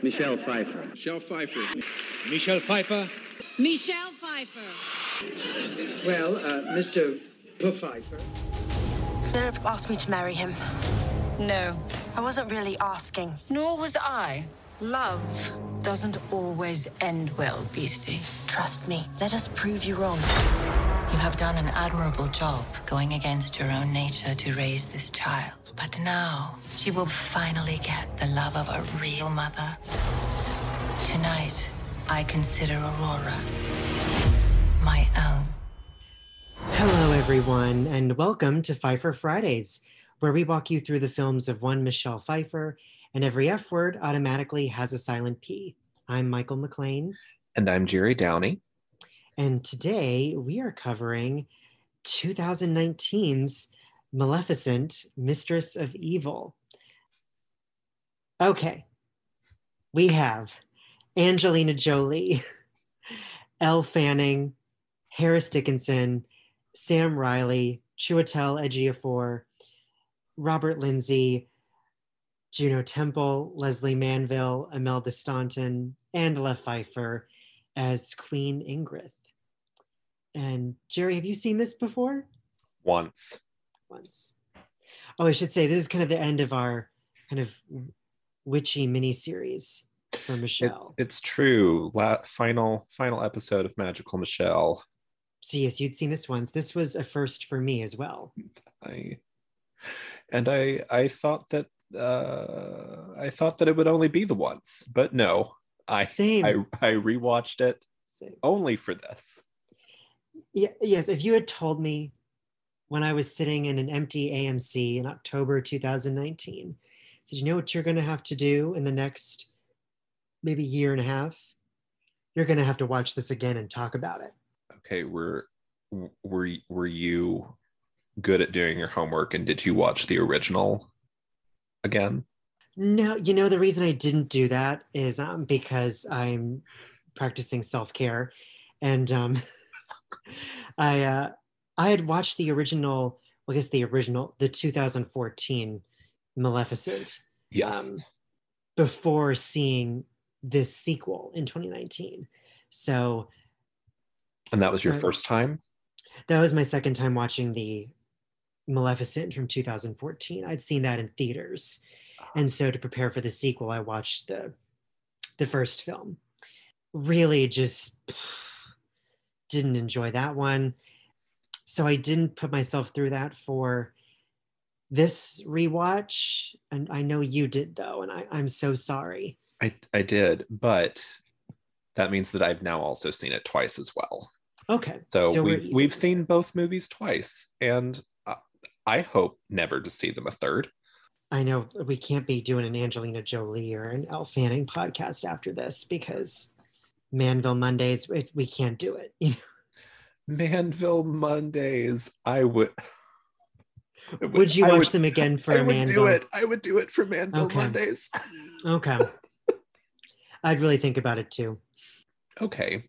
Michelle Pfeiffer. Michelle Pfeiffer. Michelle Pfeiffer. Michelle Pfeiffer. Well, Mr. Pfeiffer. Philip asked me to marry him. No. I wasn't really asking. Nor was I. Love doesn't always end well, Beastie. Trust me. Let us prove you wrong. You have done an admirable job going against your own nature to raise this child. But now, she will finally get the love of a real mother. Tonight, I consider Aurora my own. Hello, everyone, and welcome to Pfeiffer Fridays, where we walk you through the films of one Michelle Pfeiffer, and every F word automatically has a silent P. I'm Michael McLean. And I'm Jerry Downey. And today we are covering 2019's Maleficent, Mistress of Evil. Okay, we have Angelina Jolie, Elle Fanning, Harris Dickinson, Sam Riley, Chiwetel Ejiofor, Robert Lindsay, Juno Temple, Leslie Manville, Imelda Staunton, and La Pfeiffer as Queen Ingrid. And Jerry, have you seen this before? Once. Oh, I should say, this is kind of the end of our kind of witchy miniseries for Michelle. It's true. Final episode of Magical Michelle. So yes, you'd seen this once. This was a first for me as well. I thought that it would only be the once, but no. I rewatched it only for this. Yeah, yes, if you had told me when I was sitting in an empty AMC in October 2019, said, you know what you're going to have to do in the next maybe year and a half? You're going to have to watch this again and talk about it. Okay, were you good at doing your homework, and did you watch the original again? No, you know, the reason I didn't do that is because I'm practicing self-care, and I had watched the original, the 2014 Maleficent. Yes. Before seeing this sequel in 2019. So. And that was your first time? That was my second time watching the Maleficent from 2014. I'd seen that in theaters. And so to prepare for the sequel, I watched the first film. Really just didn't enjoy that one. So I didn't put myself through that for this rewatch. And I know you did, though, and I'm so sorry. I did, but that means that I've now also seen it twice as well. Okay. So we've seen both movies twice, and I hope never to see them a third. I know we can't be doing an Angelina Jolie or an Elle Fanning podcast after this because Manville Mondays, we can't do it. Manville Mondays, I would. Would you watch them again for Manville? I would do it for Manville Mondays. Okay. I'd really think about it too. Okay.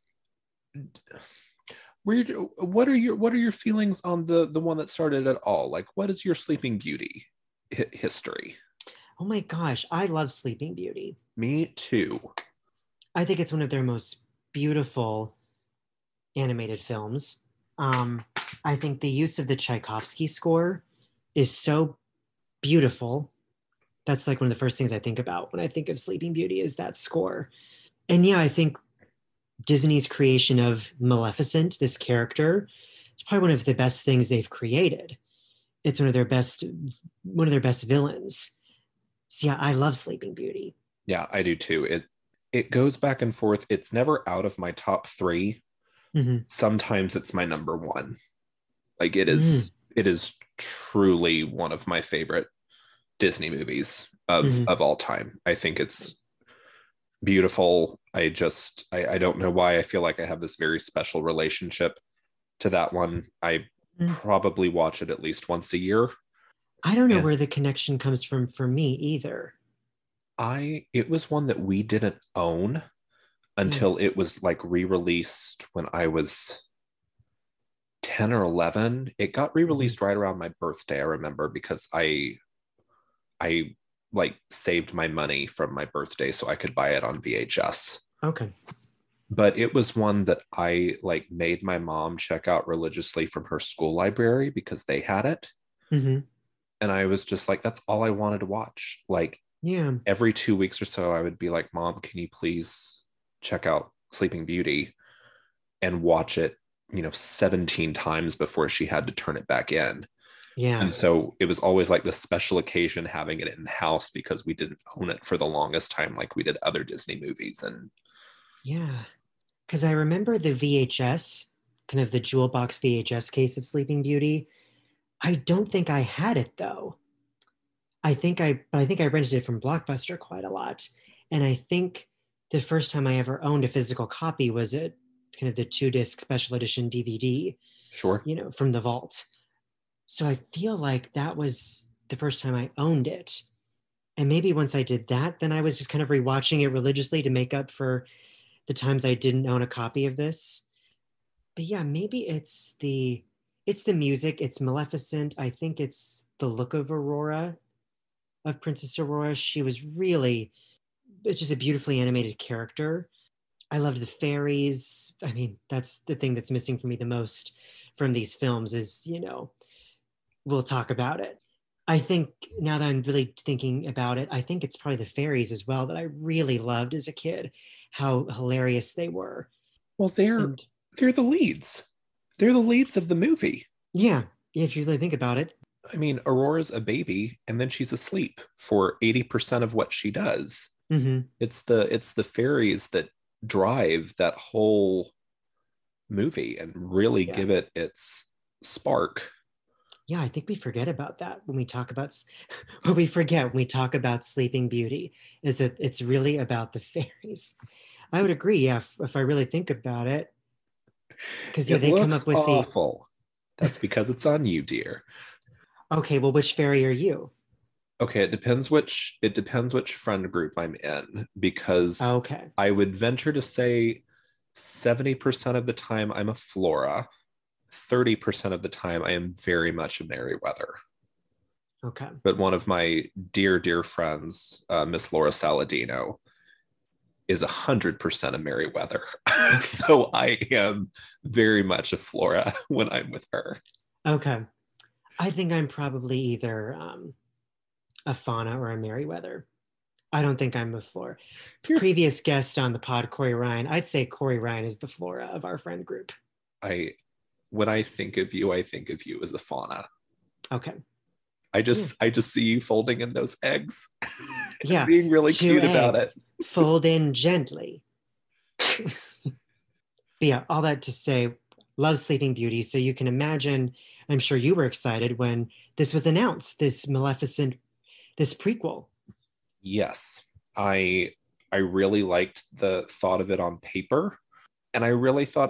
What are your feelings on the one that started it all? Like, what is your Sleeping Beauty history? Oh my gosh, I love Sleeping Beauty. Me too. I think it's one of their most beautiful animated films. I think the use of the Tchaikovsky score is so beautiful. That's like one of the first things I think about when I think of Sleeping Beauty is that score. And yeah, I think Disney's creation of Maleficent, this character, is probably one of the best things they've created. It's one of their best villains. So yeah, I love Sleeping Beauty. Yeah, I do too. It goes back and forth. It's never out of my top 3. Mm-hmm. Sometimes it's my number 1. Like it is truly one of my favorite Disney movies of all time. I think it's beautiful. I don't know why I feel like I have this very special relationship to that one. I probably watch it at least once a year. I don't know where the connection comes from for me either. It was one that we didn't own until it was like re-released when I was 10 or 11. It got re-released right around my birthday, I remember, because I like saved my money from my birthday so I could buy it on VHS. Okay. But it was one that I like made my mom check out religiously from her school library because they had it. Mm-hmm. And I was just like, that's all I wanted to watch. Like, yeah, every 2 weeks or so, I would be like, Mom, can you please check out Sleeping Beauty and watch it, 17 times before she had to turn it back in. Yeah. And so it was always like the special occasion having it in the house because we didn't own it for the longest time like we did other Disney movies. And yeah, because I remember the VHS, kind of the jewel box VHS case of Sleeping Beauty. I don't think I had it though. I think I rented it from Blockbuster quite a lot. And I think the first time I ever owned a physical copy was a kind of the 2-disc special edition DVD, sure, from the vault. So I feel like that was the first time I owned it. And maybe once I did that, then I was just kind of rewatching it religiously to make up for the times I didn't own a copy of this. But yeah, maybe it's the music, it's Maleficent. I think it's the look of Aurora, of Princess Aurora. She was really just a beautifully animated character. I loved the fairies. I mean, that's the thing that's missing for me the most from these films is, we'll talk about it. I think now that I'm really thinking about it, I think it's probably the fairies as well that I really loved as a kid, how hilarious they were. Well, they're the leads. They're the leads of the movie. Yeah, if you really think about it. I mean, Aurora's a baby and then she's asleep for 80% of what she does. Mm-hmm. It's the fairies that drive that whole movie and really give it its spark. Yeah, I think we forget about that when we talk about what we forget when we talk about Sleeping Beauty is that it's really about the fairies. I would agree. Yeah, if I really think about it, because they come up with awful. That's because it's on you, dear. Okay, well, which fairy are you? Okay, it depends which friend group I'm in, because I would venture to say 70% of the time I'm a Flora, 30% of the time I am very much a Merryweather. Okay. But one of my dear, dear friends, Miss Laura Saladino, is 100% a Merryweather. So I am very much a Flora when I'm with her. Okay. I think I'm probably either a Fauna or a Merryweather. I don't think I'm a Flora. Previous guest on the pod, Corey Ryan, I'd say Corey Ryan is the Flora of our friend group. When I think of you as a Fauna. Okay. I just see you folding in those eggs. Yeah. Being really cute about it. Fold in gently. But yeah, all that to say, love Sleeping Beauty. So you can imagine, I'm sure you were excited when this was announced, this Maleficent, this prequel. Yes. I really liked the thought of it on paper. And I really thought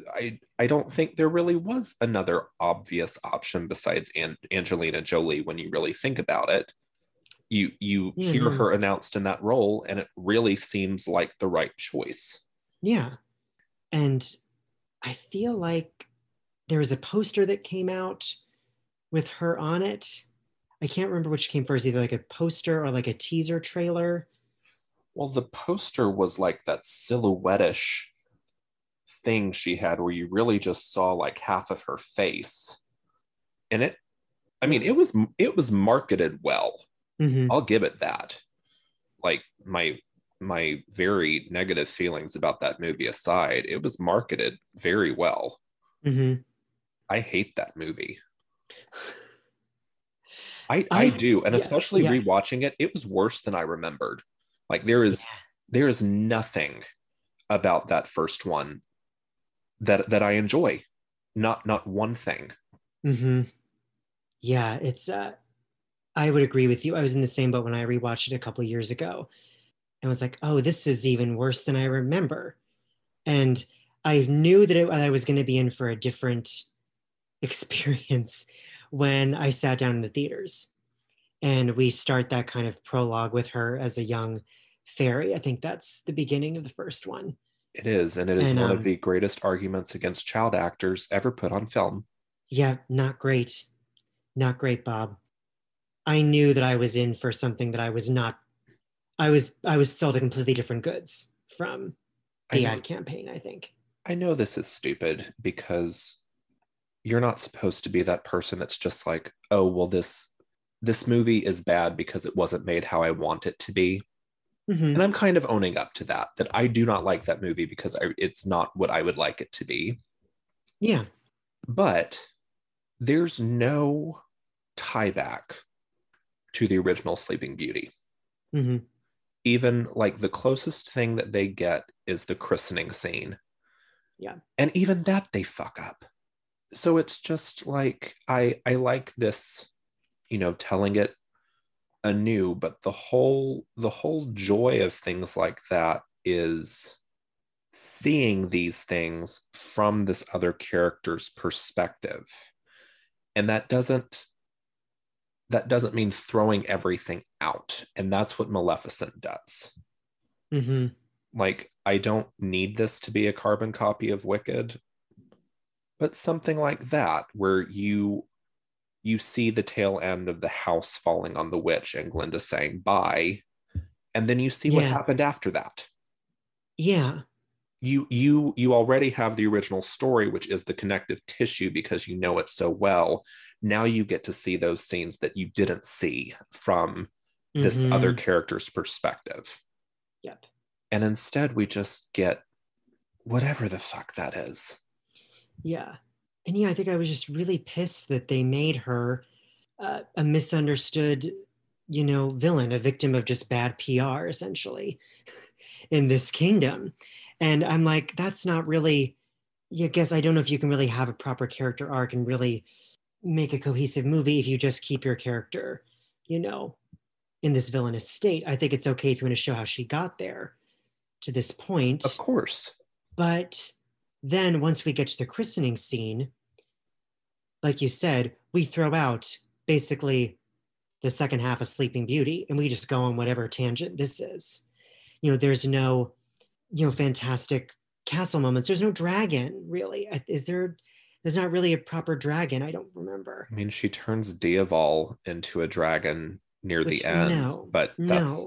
I don't think there really was another obvious option besides Angelina Jolie when you really think about it. You hear her announced in that role, and it really seems like the right choice. Yeah. And I feel like there was a poster that came out with her on it. I can't remember which came first, either like a poster or like a teaser trailer. Well, the poster was like that silhouette-ish thing she had where you really just saw like half of her face. And it was marketed well. Mm-hmm. I'll give it that. Like my very negative feelings about that movie aside, it was marketed very well. Mm-hmm. I hate that movie. I do, and especially rewatching it, it was worse than I remembered. Like there is nothing about that first one that I enjoy. Not one thing. Mm-hmm. Yeah, it's I would agree with you. I was in the same boat when I rewatched it a couple of years ago and was like, oh, this is even worse than I remember. And I knew that I was going to be in for a different experience when I sat down in the theaters and we start that kind of prologue with her as a young fairy. I think that's the beginning of the first one. It is, and it is one of the greatest arguments against child actors ever put on film. Yeah, not great. Not great, Bob. I knew that I was in for something that I was not. I was sold a completely different goods from the ad campaign, I think. I know this is stupid because you're not supposed to be that person that's just like, oh, well, this movie is bad because it wasn't made how I want it to be. Mm-hmm. And I'm kind of owning up to that I do not like that movie because it's not what I would like it to be. Yeah. But there's no tie back to the original Sleeping Beauty. Mm-hmm. Even like the closest thing that they get is the christening scene. Yeah. And even that they fuck up. So it's just like, I like this, telling it anew, but the whole joy of things like that is seeing these things from this other character's perspective. And that doesn't mean throwing everything out. And that's what Maleficent does. Mm-hmm. Like, I don't need this to be a carbon copy of Wicked, but something like that, where you see the tail end of the house falling on the witch and Glinda saying bye, and then you see what happened after that. Yeah. You already have the original story, which is the connective tissue because you know it so well. Now you get to see those scenes that you didn't see from this other character's perspective. Yep. And instead we just get whatever the fuck that is. Yeah. And yeah, I think I was just really pissed that they made her a misunderstood, villain, a victim of just bad PR, essentially, in this kingdom. And I'm like, that's not really, I guess I don't know if you can really have a proper character arc and really make a cohesive movie if you just keep your character, in this villainous state. I think it's okay if you want to show how she got there to this point. Of course. But then once we get to the christening scene, like you said, we throw out basically the second half of Sleeping Beauty and we just go on whatever tangent this is. There's no, fantastic castle moments. There's no dragon, really. There's not really a proper dragon. I don't remember. I mean, she turns Diaval into a dragon near the end, but that's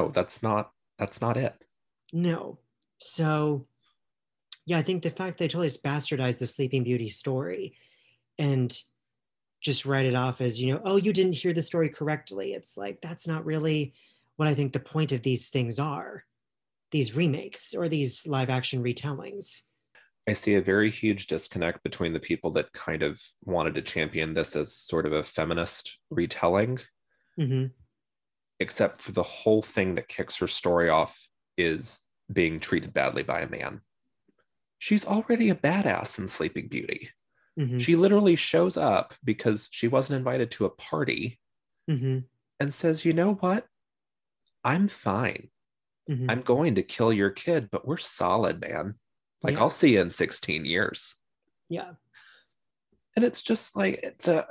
not it. No. So yeah, I think the fact they totally just bastardized the Sleeping Beauty story and just write it off as, oh, you didn't hear the story correctly. It's like, that's not really what I think the point of these things are, these remakes or these live action retellings. I see a very huge disconnect between the people that kind of wanted to champion this as sort of a feminist retelling, except for the whole thing that kicks her story off is being treated badly by a man. She's already a badass in Sleeping Beauty. She literally shows up because she wasn't invited to a party and says, you know what? I'm fine. I'm going to kill your kid, but we're solid, man. Like, I'll see you in 16 years. Yeah. And it's just like the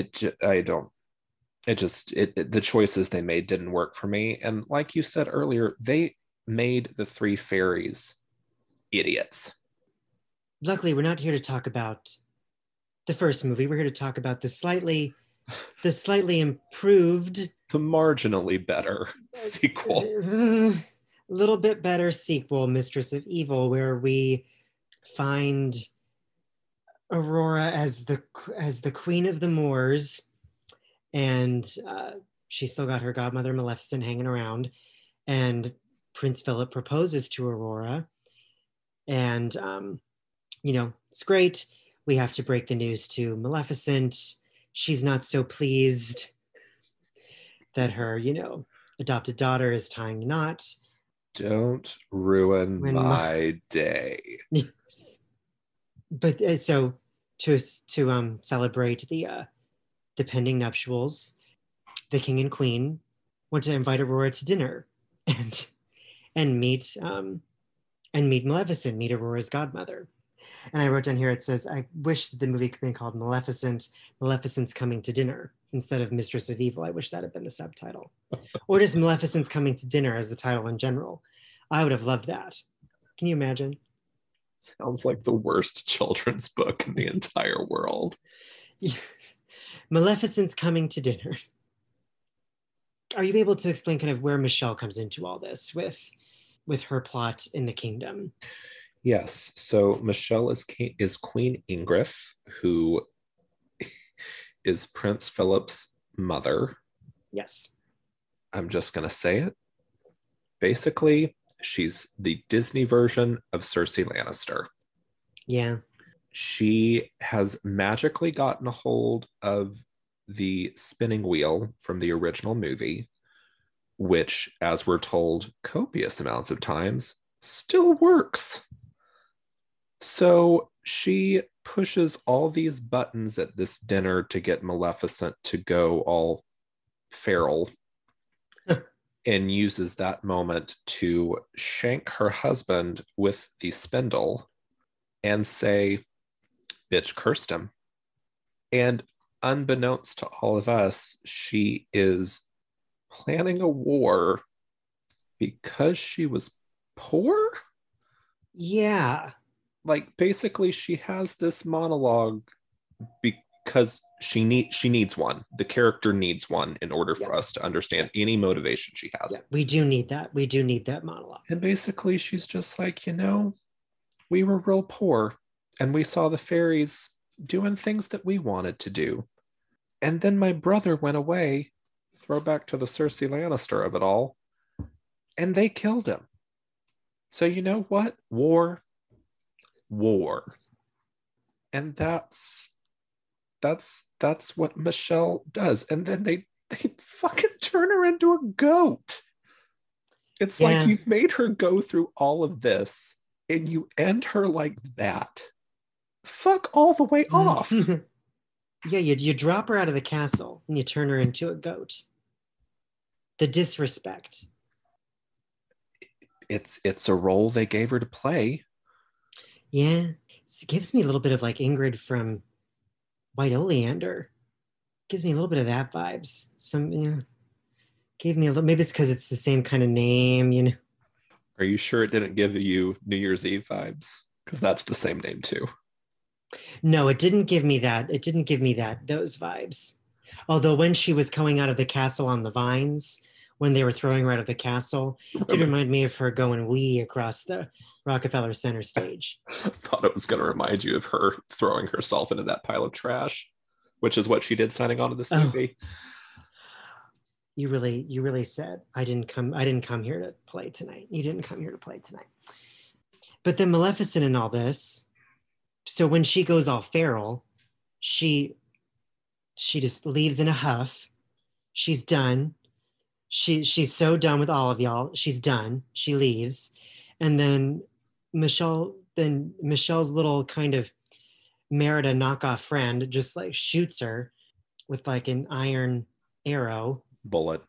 choices they made didn't work for me. And like you said earlier, they made the three fairies idiots. Luckily, we're not here to talk about the first movie. We're here to talk about the slightly improved, the marginally better sequel. A little bit better sequel, Mistress of Evil, where we find Aurora as the Queen of the Moors, and she's still got her godmother Maleficent hanging around, and Prince Philip proposes to Aurora, and it's great. We have to break the news to Maleficent. She's not so pleased that her, adopted daughter is tying a knot. Don't ruin my day. Yes. But so to celebrate the pending nuptials, the king and queen want to invite Aurora to dinner and meet Maleficent, meet Aurora's godmother. And I wrote down here, it says, I wish that the movie could have been called Maleficent's Coming to Dinner instead of Mistress of Evil. I wish that had been the subtitle. Or just Maleficent's Coming to Dinner as the title in general. I would have loved that. Can you imagine? Sounds like the worst children's book in the entire world. Yeah. Maleficent's Coming to Dinner. are you able to explain kind of where Michelle comes into all this with her plot in the kingdom? Yes. So Michelle is Queen Ingrid, who is Prince Philip's mother. Yes. I'm just going to say it. Basically, she's the Disney version of Cersei Lannister. Yeah. She has magically gotten a hold of the spinning wheel from the original movie, which, as we're told copious amounts of times, still works. So she pushes all these buttons at this dinner to get Maleficent to go all feral and uses that moment to shank her husband with the spindle and say, bitch cursed him. And unbeknownst to all of us, she is planning a war because she was poor. Yeah. Like, basically, she has this monologue because she needs one. The character needs one in order for us to understand any motivation she has. Yeah, we do need that. We do need that monologue. And basically, she's just like, we were real poor and we saw the fairies doing things that we wanted to do. And then my brother went away, throwback to the Cersei Lannister of it all, and they killed him. So you know what? War. And that's what Michelle does. And then they fucking turn her into a goat. It's like you've made her go through all of this and you end her like that. Fuck all the way off. Yeah, you drop her out of the castle and you turn her into a goat. The disrespect. It's a role they gave her to play. Yeah, it gives me a little bit of like Ingrid from White Oleander. Gives me a little bit of that vibes. Gave me a little. Maybe it's because it's the same kind of name, Are you sure it didn't give you New Year's Eve vibes? Because that's the same name too. No, it didn't give me that. It didn't give me those vibes. Although when she was coming out of the castle on the vines, when they were throwing her out of the castle, it did remind me of her going wee across the Rockefeller Center stage. I thought it was going to remind you of her throwing herself into that pile of trash, which is what she did signing on to this movie. You really said I didn't come here to play tonight. You didn't come here to play tonight. But then Maleficent and all this. So when she goes all feral, she just leaves in a huff. She's done. She's so done with all of y'all. She's done. She leaves. And then Michelle's little kind of Merida knockoff friend just like shoots her with like an iron arrow. Bullet.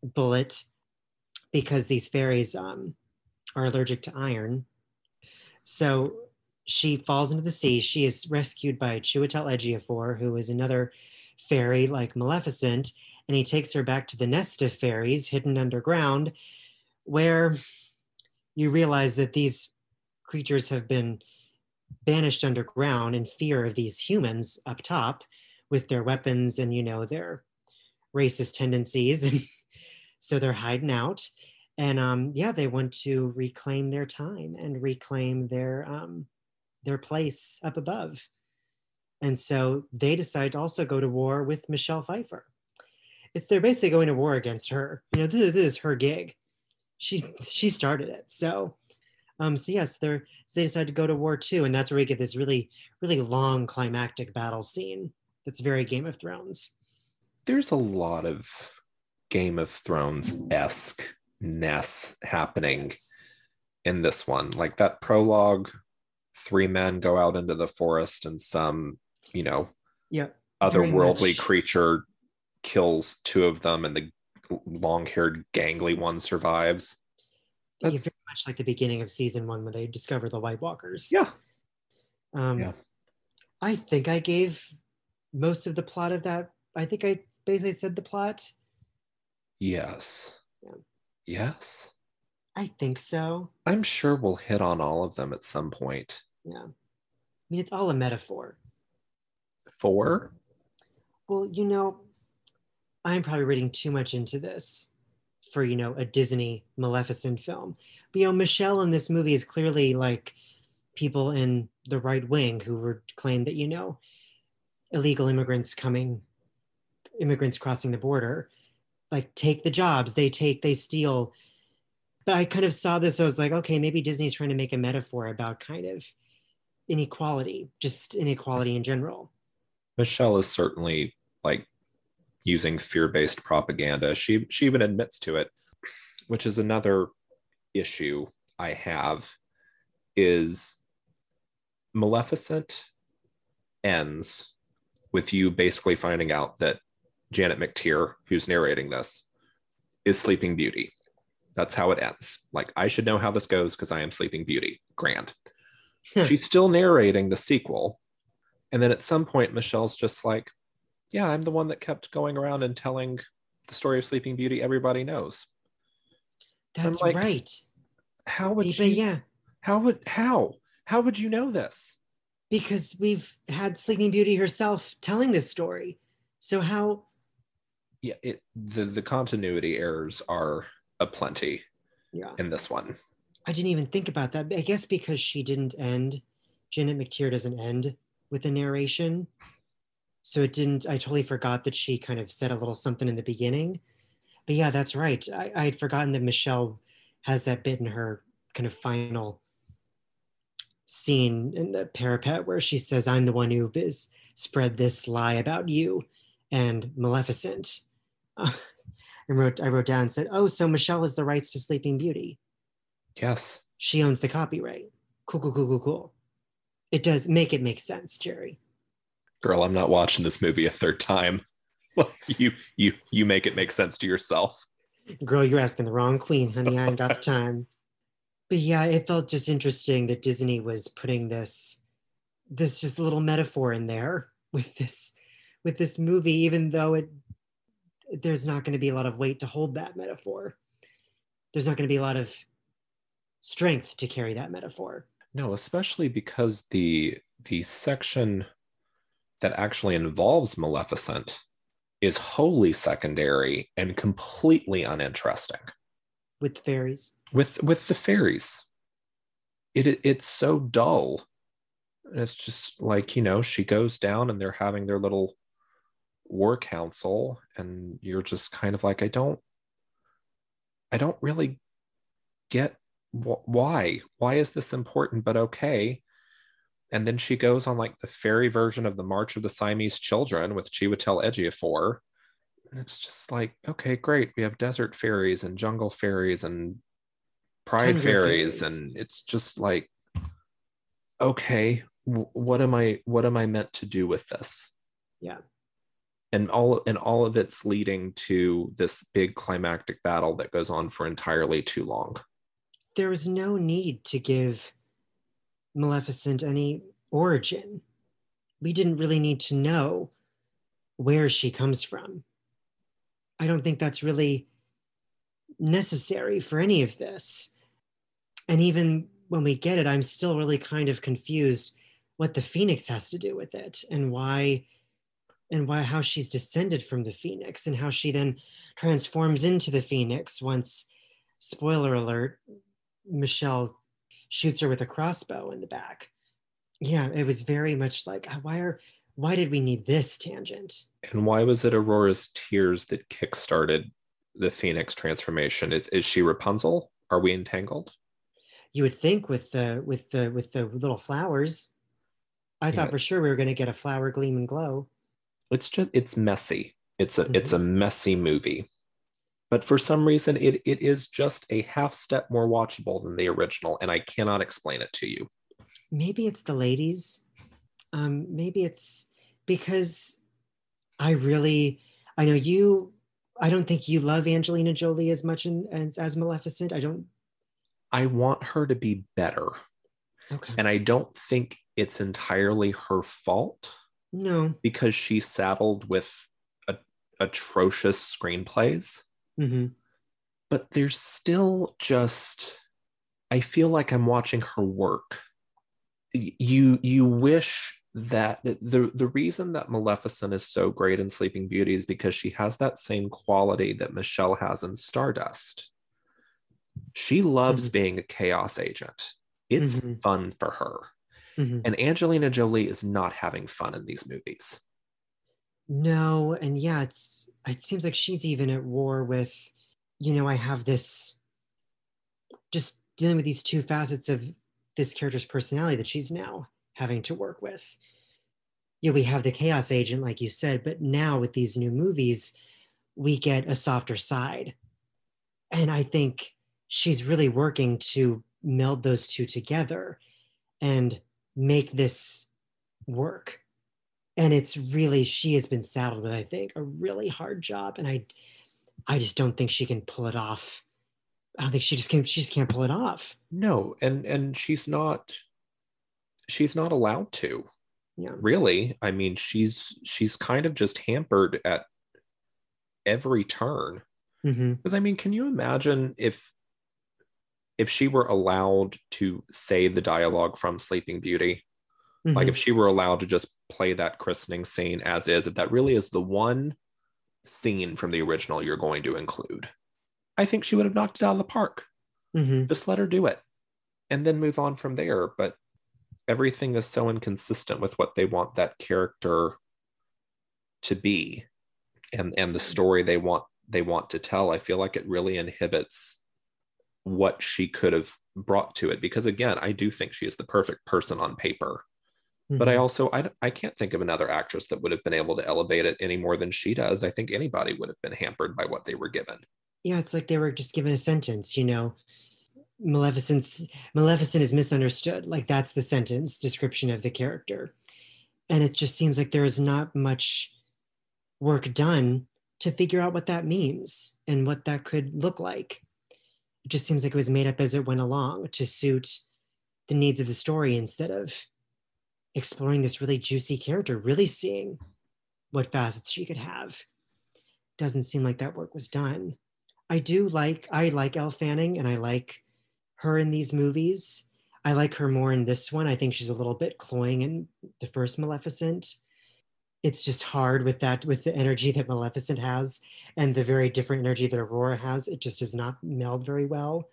Because these fairies are allergic to iron. So she falls into the sea. She is rescued by Chiwetel Ejiofor, who is another fairy like Maleficent, and he takes her back to the nest of fairies hidden underground, where you realize that these creatures have been banished underground in fear of these humans up top with their weapons and, their racist tendencies. And so they're hiding out. And they want to reclaim their time and reclaim their place up above. And so they decide to also go to war with Michelle Pfeiffer. They're basically going to war against her. This is her gig. She started it. So yes, they decide to go to war too. And that's where we get this really, really long climactic battle scene. That's very Game of Thrones. There's a lot of Game of Thrones-esque-ness happening in this one. Like that prologue, 3 men go out into the forest and some, otherworldly creature kills 2 of them and the long-haired gangly one survives. Very much like the beginning of season 1 when they discover the White Walkers. Yeah. I think I gave most of the plot of that. I think I basically said the plot. Yes. Yeah. Yes. I think so. I'm sure we'll hit on all of them at some point. Yeah. I mean, it's all a metaphor. For? Well, I'm probably reading too much into this. for, a Disney Maleficent film. But, Michelle in this movie is clearly like people in the right wing who were claimed that, illegal immigrants crossing the border, like take the jobs, they steal. But I kind of saw this, I was like, okay, maybe Disney's trying to make a metaphor about kind of inequality, just inequality in general. Michelle is certainly like using fear-based propaganda. She even admits to it, which is another issue I have, is Maleficent ends with you basically finding out that Janet McTeer, who's narrating this, is Sleeping Beauty. That's how it ends. Like, I should know how this goes because I am Sleeping Beauty. Grand. She's still narrating the sequel. And then at some point, Michelle's just like, yeah, I'm the one that kept going around and telling the story of Sleeping Beauty everybody knows. That's like, right. How would she? Yeah. How would you know this? Because we've had Sleeping Beauty herself telling this story. So how? Yeah, the continuity errors are aplenty in this one. I didn't even think about that. I guess because she didn't end, Janet McTeer doesn't end with the narration. So it didn't, I totally forgot that she kind of said a little something in the beginning. But yeah, that's right. I had forgotten that Michelle has that bit in her kind of final scene in the parapet where she says, I'm the one who has spread this lie about you and Maleficent. I wrote down and said, oh, so Michelle has the rights to Sleeping Beauty. Yes. She owns the copyright. Cool. It does make sense, Jerry. Girl, I'm not watching this movie a third time. You make it make sense to yourself. Girl, you're asking the wrong queen, honey. I ain't got the time. But yeah, it felt just interesting that Disney was putting this just little metaphor in there with this movie, even though there's not going to be a lot of weight to hold that metaphor. There's not going to be a lot of strength to carry that metaphor. No, especially because the section that actually involves Maleficent is wholly secondary and completely uninteresting. With fairies. With the fairies. It's so dull. It's just like, she goes down and they're having their little war council and you're just kind of like, I don't really get why is this important, but okay. And then she goes on like the fairy version of the March of the Siamese Children with Chiwetel Ejiofor. And it's just like, okay, great. We have desert fairies and jungle fairies and pride fairies. And it's just like, okay, what am I meant to do with this? Yeah. And all of it's leading to this big climactic battle that goes on for entirely too long. There was no need to give Maleficent any origin. We didn't really need to know where she comes from. I don't think that's really necessary for any of this. And even when we get it, I'm still really kind of confused what the Phoenix has to do with it and how she's descended from the Phoenix and how she then transforms into the Phoenix once, spoiler alert, Michelle shoots her with a crossbow in the back. Yeah, it was very much like, why did we need this tangent? And why was it Aurora's tears that kickstarted the Phoenix transformation? Is she Rapunzel? Are we entangled? You would think with the little flowers. I thought for sure we were going to get a flower gleam and glow. It's messy. It's a messy movie. But for some reason, it is just a half step more watchable than the original, and I cannot explain it to you. Maybe it's the ladies. Maybe it's because I know you, I don't think you love Angelina Jolie as much as Maleficent. I want her to be better. Okay. And I don't think it's entirely her fault. No. Because she's saddled with atrocious screenplays. Mm-hmm. But there's still just, I feel like I'm watching her work you wish that the reason that Maleficent is so great in Sleeping Beauty is because she has that same quality that Michelle has in Stardust. She loves being a chaos agent. It's fun for her. And Angelina Jolie is not having fun in these movies. No, and yeah, it seems like she's even at war with, I have this, just dealing with these two facets of this character's personality that she's now having to work with. We have the chaos agent, like you said, but now with these new movies, we get a softer side. And I think she's really working to meld those two together and make this work. And it's really, she has been saddled with, I think, a really hard job. And I just don't think she can pull it off. I don't think she just can't pull it off. No, and she's not allowed to. Yeah. Really. I mean, she's kind of just hampered at every turn. Because I mean, can you imagine if she were allowed to say the dialogue from Sleeping Beauty? Like if she were allowed to just play that christening scene as is, if that really is the one scene from the original you're going to include, I think she would have knocked it out of the park. Just let her do it and then move on from there. But everything is so inconsistent with what they want that character to be and the story they want to tell. I feel like it really inhibits what she could have brought to it, because again, I do think she is the perfect person on paper. But I can't think of another actress that would have been able to elevate it any more than she does. I think anybody would have been hampered by what they were given. Yeah, it's like they were just given a sentence, Maleficent is misunderstood. Like that's the sentence description of the character. And it just seems like there is not much work done to figure out what that means and what that could look like. It just seems like it was made up as it went along to suit the needs of the story instead of exploring this really juicy character, really seeing what facets she could have. Doesn't seem like that work was done. I like Elle Fanning, and I like her in these movies. I like her more in this one. I think she's a little bit cloying in the first Maleficent. It's just hard with the energy that Maleficent has and the very different energy that Aurora has. It just does not meld very well.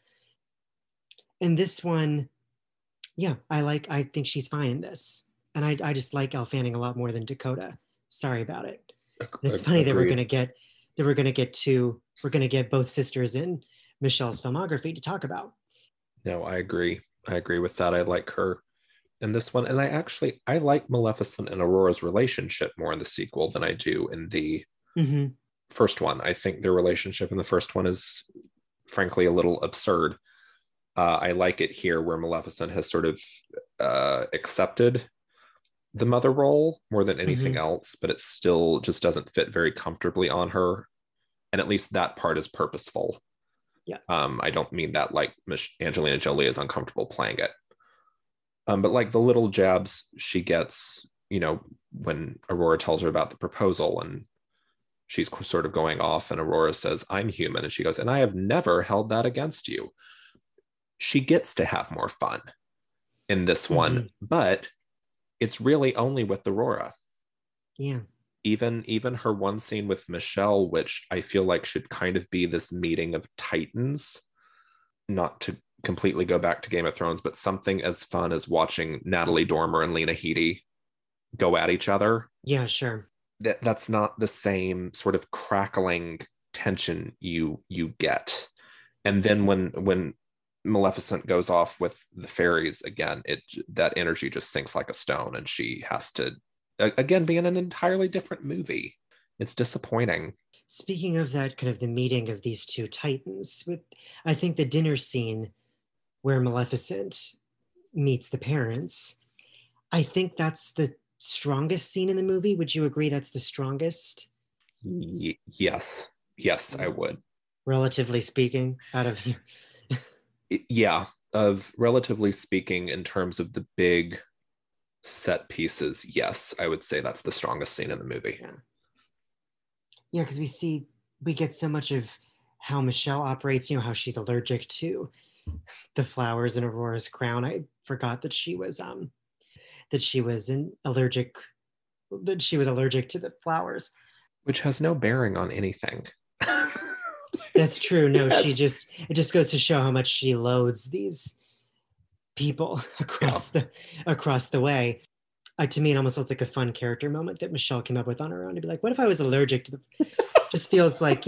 And this one, yeah, I think she's fine in this. And I just like Elle Fanning a lot more than Dakota. Sorry about it. And it's funny that we're gonna get both sisters in Michelle's filmography to talk about. No, I agree. I agree with that. I like her in this one. And I like Maleficent and Aurora's relationship more in the sequel than I do in the first one. I think their relationship in the first one is frankly a little absurd. I like it here where Maleficent has sort of accepted the mother role more than anything else, but it still just doesn't fit very comfortably on her. And at least that part is purposeful. Yeah. I don't mean that like Angelina Jolie is uncomfortable playing it. But like the little jabs she gets, when Aurora tells her about the proposal and she's sort of going off and Aurora says, "I'm human." And she goes, "And I have never held that against you." She gets to have more fun in this one, but it's really only with Aurora. Yeah. Even her one scene with Michelle, which I feel like should kind of be this meeting of titans, not to completely go back to Game of Thrones, but something as fun as watching Natalie Dormer and Lena Headey go at each other. Yeah, sure. That's not the same sort of crackling tension you get. And then when Maleficent goes off with the fairies again, that energy just sinks like a stone, and she has to again be in an entirely different movie. It's disappointing. Speaking of that, kind of the meeting of these two titans, I think the dinner scene where Maleficent meets the parents, I think that's the strongest scene in the movie. Would you agree that's the strongest? Yes, I would. Relatively speaking, out of here. Yeah, relatively speaking, in terms of the big set pieces, yes, I would say that's the strongest scene in the movie. Yeah, because we get so much of how Michelle operates, how she's allergic to the flowers in Aurora's crown. I forgot that she was that she was allergic to the flowers. Which has no bearing on anything. That's true. No, it just goes to show how much she loathes these people across the way. To me, it almost looks like a fun character moment that Michelle came up with on her own, to be like, what if I was allergic to the just feels like,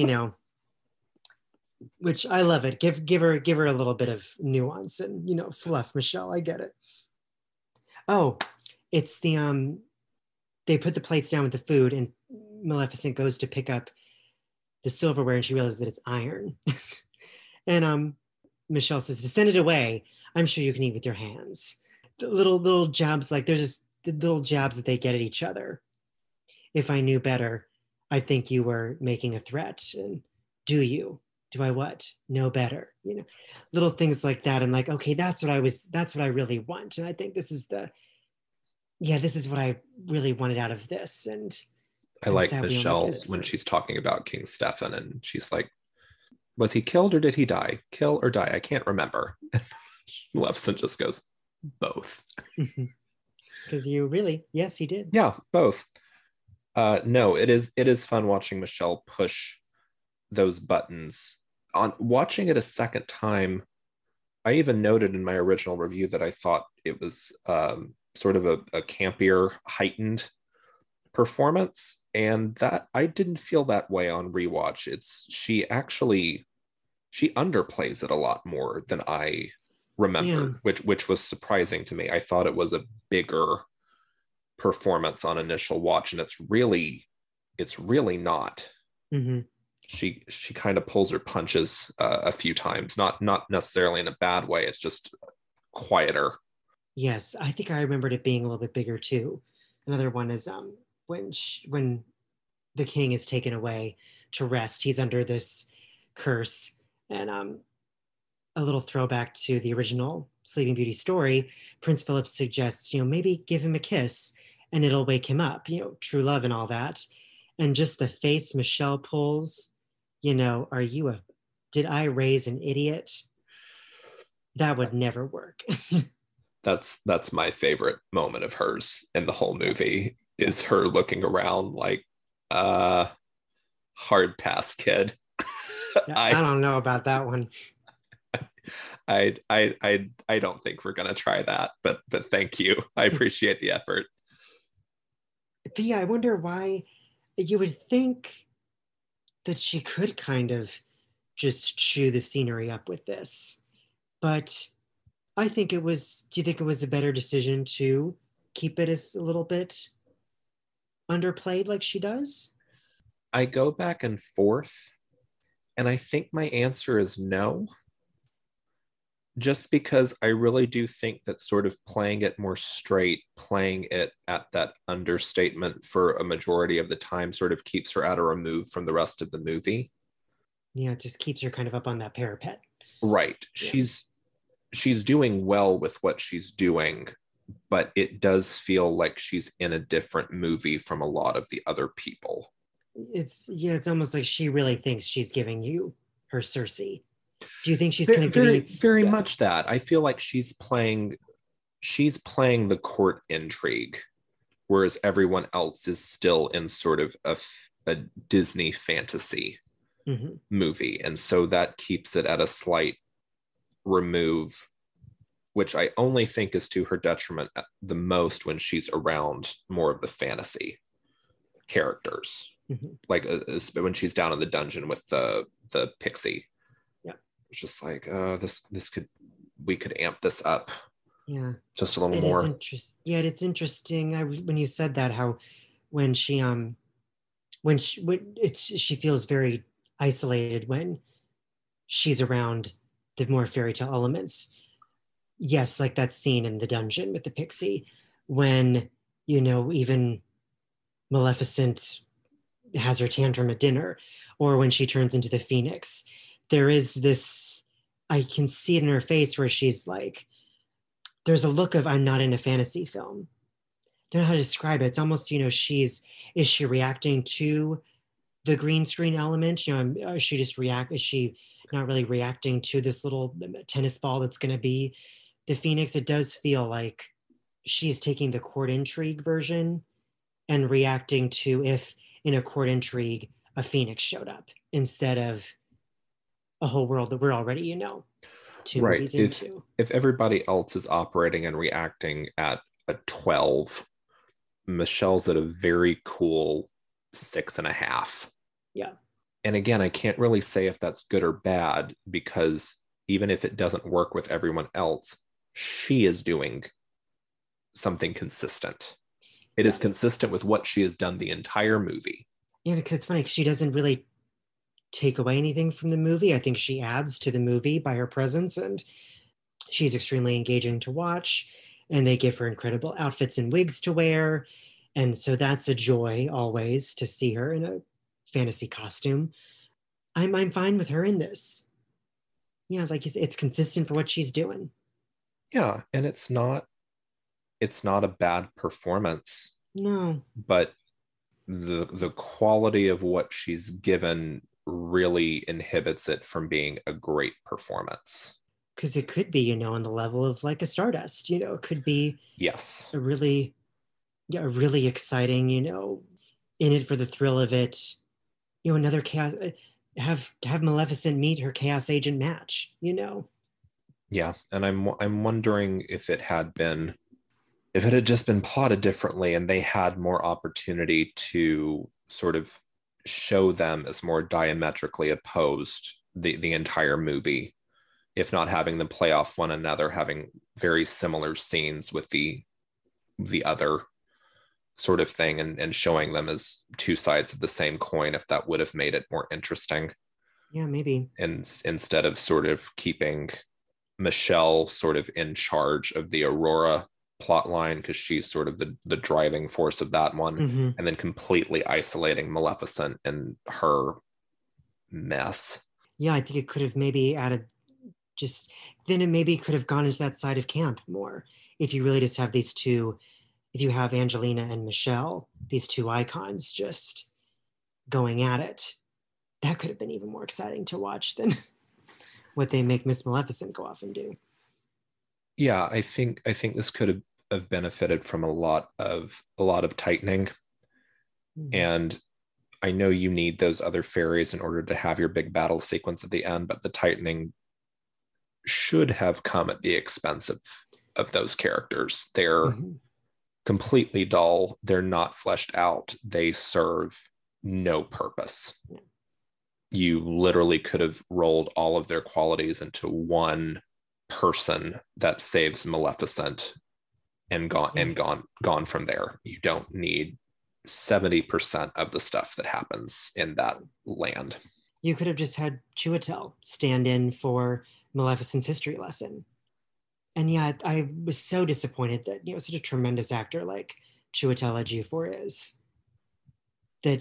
which I love it. Give her a little bit of nuance and, fluff, Michelle. I get it. Oh, it's the they put the plates down with the food and Maleficent goes to pick up the silverware and she realizes that it's iron. And Michelle says, to send it away, I'm sure you can eat with your hands. The little jabs, like there's just the little jabs that they get at each other. If I knew better, I'd think you were making a threat. And do you? Do I what? Know better? Little things like that. I'm like, okay, that's what I really want. And I think this is what I really wanted out of this. And I like Michelle's when she's talking about King Stefan and she's like, was he killed or did he die? Kill or die? I can't remember. Maleficent just goes, both. Because yes, he did. Yeah, both. No, it is fun watching Michelle push those buttons. On watching it a second time, I even noted in my original review that I thought it was sort of a campier, heightened performance, and that I didn't feel that way on rewatch. She underplays it a lot more than I remembered, which was surprising to me. I thought it was a bigger performance on initial watch, and it's really not. Mm-hmm. She kind of pulls her punches a few times, not necessarily in a bad way. It's just quieter. Yes, I think I remembered it being a little bit bigger too. Another one is when the king is taken away to rest. He's under this curse, and a little throwback to the original Sleeping Beauty story. Prince Philip suggests, maybe give him a kiss and it'll wake him up. True love and all that. And just the face Michelle pulls. Did I raise an idiot? That would never work. That's my favorite moment of hers in the whole movie, is her looking around like, hard pass, kid. I don't know about that one. I don't think we're gonna try that, but thank you. I appreciate the effort. But yeah, I wonder why. You would think that she could kind of just chew the scenery up with this, but I think do you think it was a better decision to keep it as a little bit underplayed like she does? I go back and forth, and I think my answer is no. Just because I really do think that sort of playing it more straight, playing it at that understatement for a majority of the time sort of keeps her at a remove from the rest of the movie. Yeah, it just keeps her kind of up on that parapet. Right. Yeah. She's doing well with what she's doing, but it does feel like she's in a different movie from a lot of the other people. It's almost like she really thinks she's giving you her Cersei. Do you think she's kind of very much that? I feel like she's playing the court intrigue, whereas everyone else is still in sort of a Disney fantasy movie, and so that keeps it at a slight remove, which I only think is to her detriment the most when she's around more of the fantasy characters, like when she's down in the dungeon with the pixie. It's just like, we could amp this up. Yeah, just a little more. It's interesting. When you said that, how when she feels very isolated when she's around the more fairy tale elements. Yes, like that scene in the dungeon with the pixie, when even Maleficent has her tantrum at dinner, or when she turns into the Phoenix. There is this, I can see it in her face where she's like, there's a look of, I'm not in a fantasy film. I don't know how to describe it. It's almost, is she reacting to the green screen element? Is she not really reacting to this little tennis ball that's going to be the Phoenix? It does feel like she's taking the court intrigue version and reacting to if in a court intrigue a phoenix showed up instead of a whole world that we're already, two Right. movies into. If everybody else is operating and reacting at a 12, Michelle's at a very cool 6.5. Yeah. And again, I can't really say if that's good or bad, because even if it doesn't work with everyone else, she is doing something consistent. It is consistent with what she has done the entire movie. Yeah, because it's funny, because she doesn't really take away anything from the movie. I think she adds to the movie by her presence, and she's extremely engaging to watch, and they give her incredible outfits and wigs to wear. And so that's a joy always to see her in a fantasy costume. I'm fine with her in this. Yeah, like you said, it's consistent for what she's doing. Yeah, and it's not a bad performance. No. But the quality of what she's given really inhibits it from being a great performance. Because it could be, on the level of like a Stardust, it could be yes, a really exciting, in it for the thrill of it, another chaos, have Maleficent meet her Chaos Agent match, Yeah, and I'm wondering if it had just been plotted differently and they had more opportunity to sort of show them as more diametrically opposed the entire movie, if not having them play off one another, having very similar scenes with the other sort of thing, and showing them as two sides of the same coin, if that would have made it more interesting. Yeah, maybe. And instead of sort of keeping Michelle sort of in charge of the Aurora plot line, because she's sort of the driving force of that one, Mm-hmm. and then completely isolating Maleficent and her mess. Yeah, I think it could have maybe added then it maybe could have gone into that side of camp more. If you really just have these two, if you have Angelina and Michelle, these two icons just going at it, that could have been even more exciting to watch than what they make Miss Maleficent go off and do. Yeah, I think this could have benefited from a lot of tightening. Mm-hmm. And I know you need those other fairies in order to have your big battle sequence at the end, but the tightening should have come at the expense of those characters. They're mm-hmm. completely dull. They're not fleshed out. They serve no purpose. Yeah. You literally could have rolled all of their qualities into one person that saves Maleficent and gone from there. You don't need 70% of the stuff that happens in that land. You could have just had Chiwetel stand in for Maleficent's history lesson. And yeah, I was so disappointed that, such a tremendous actor like Chiwetel Ejiofor is, that,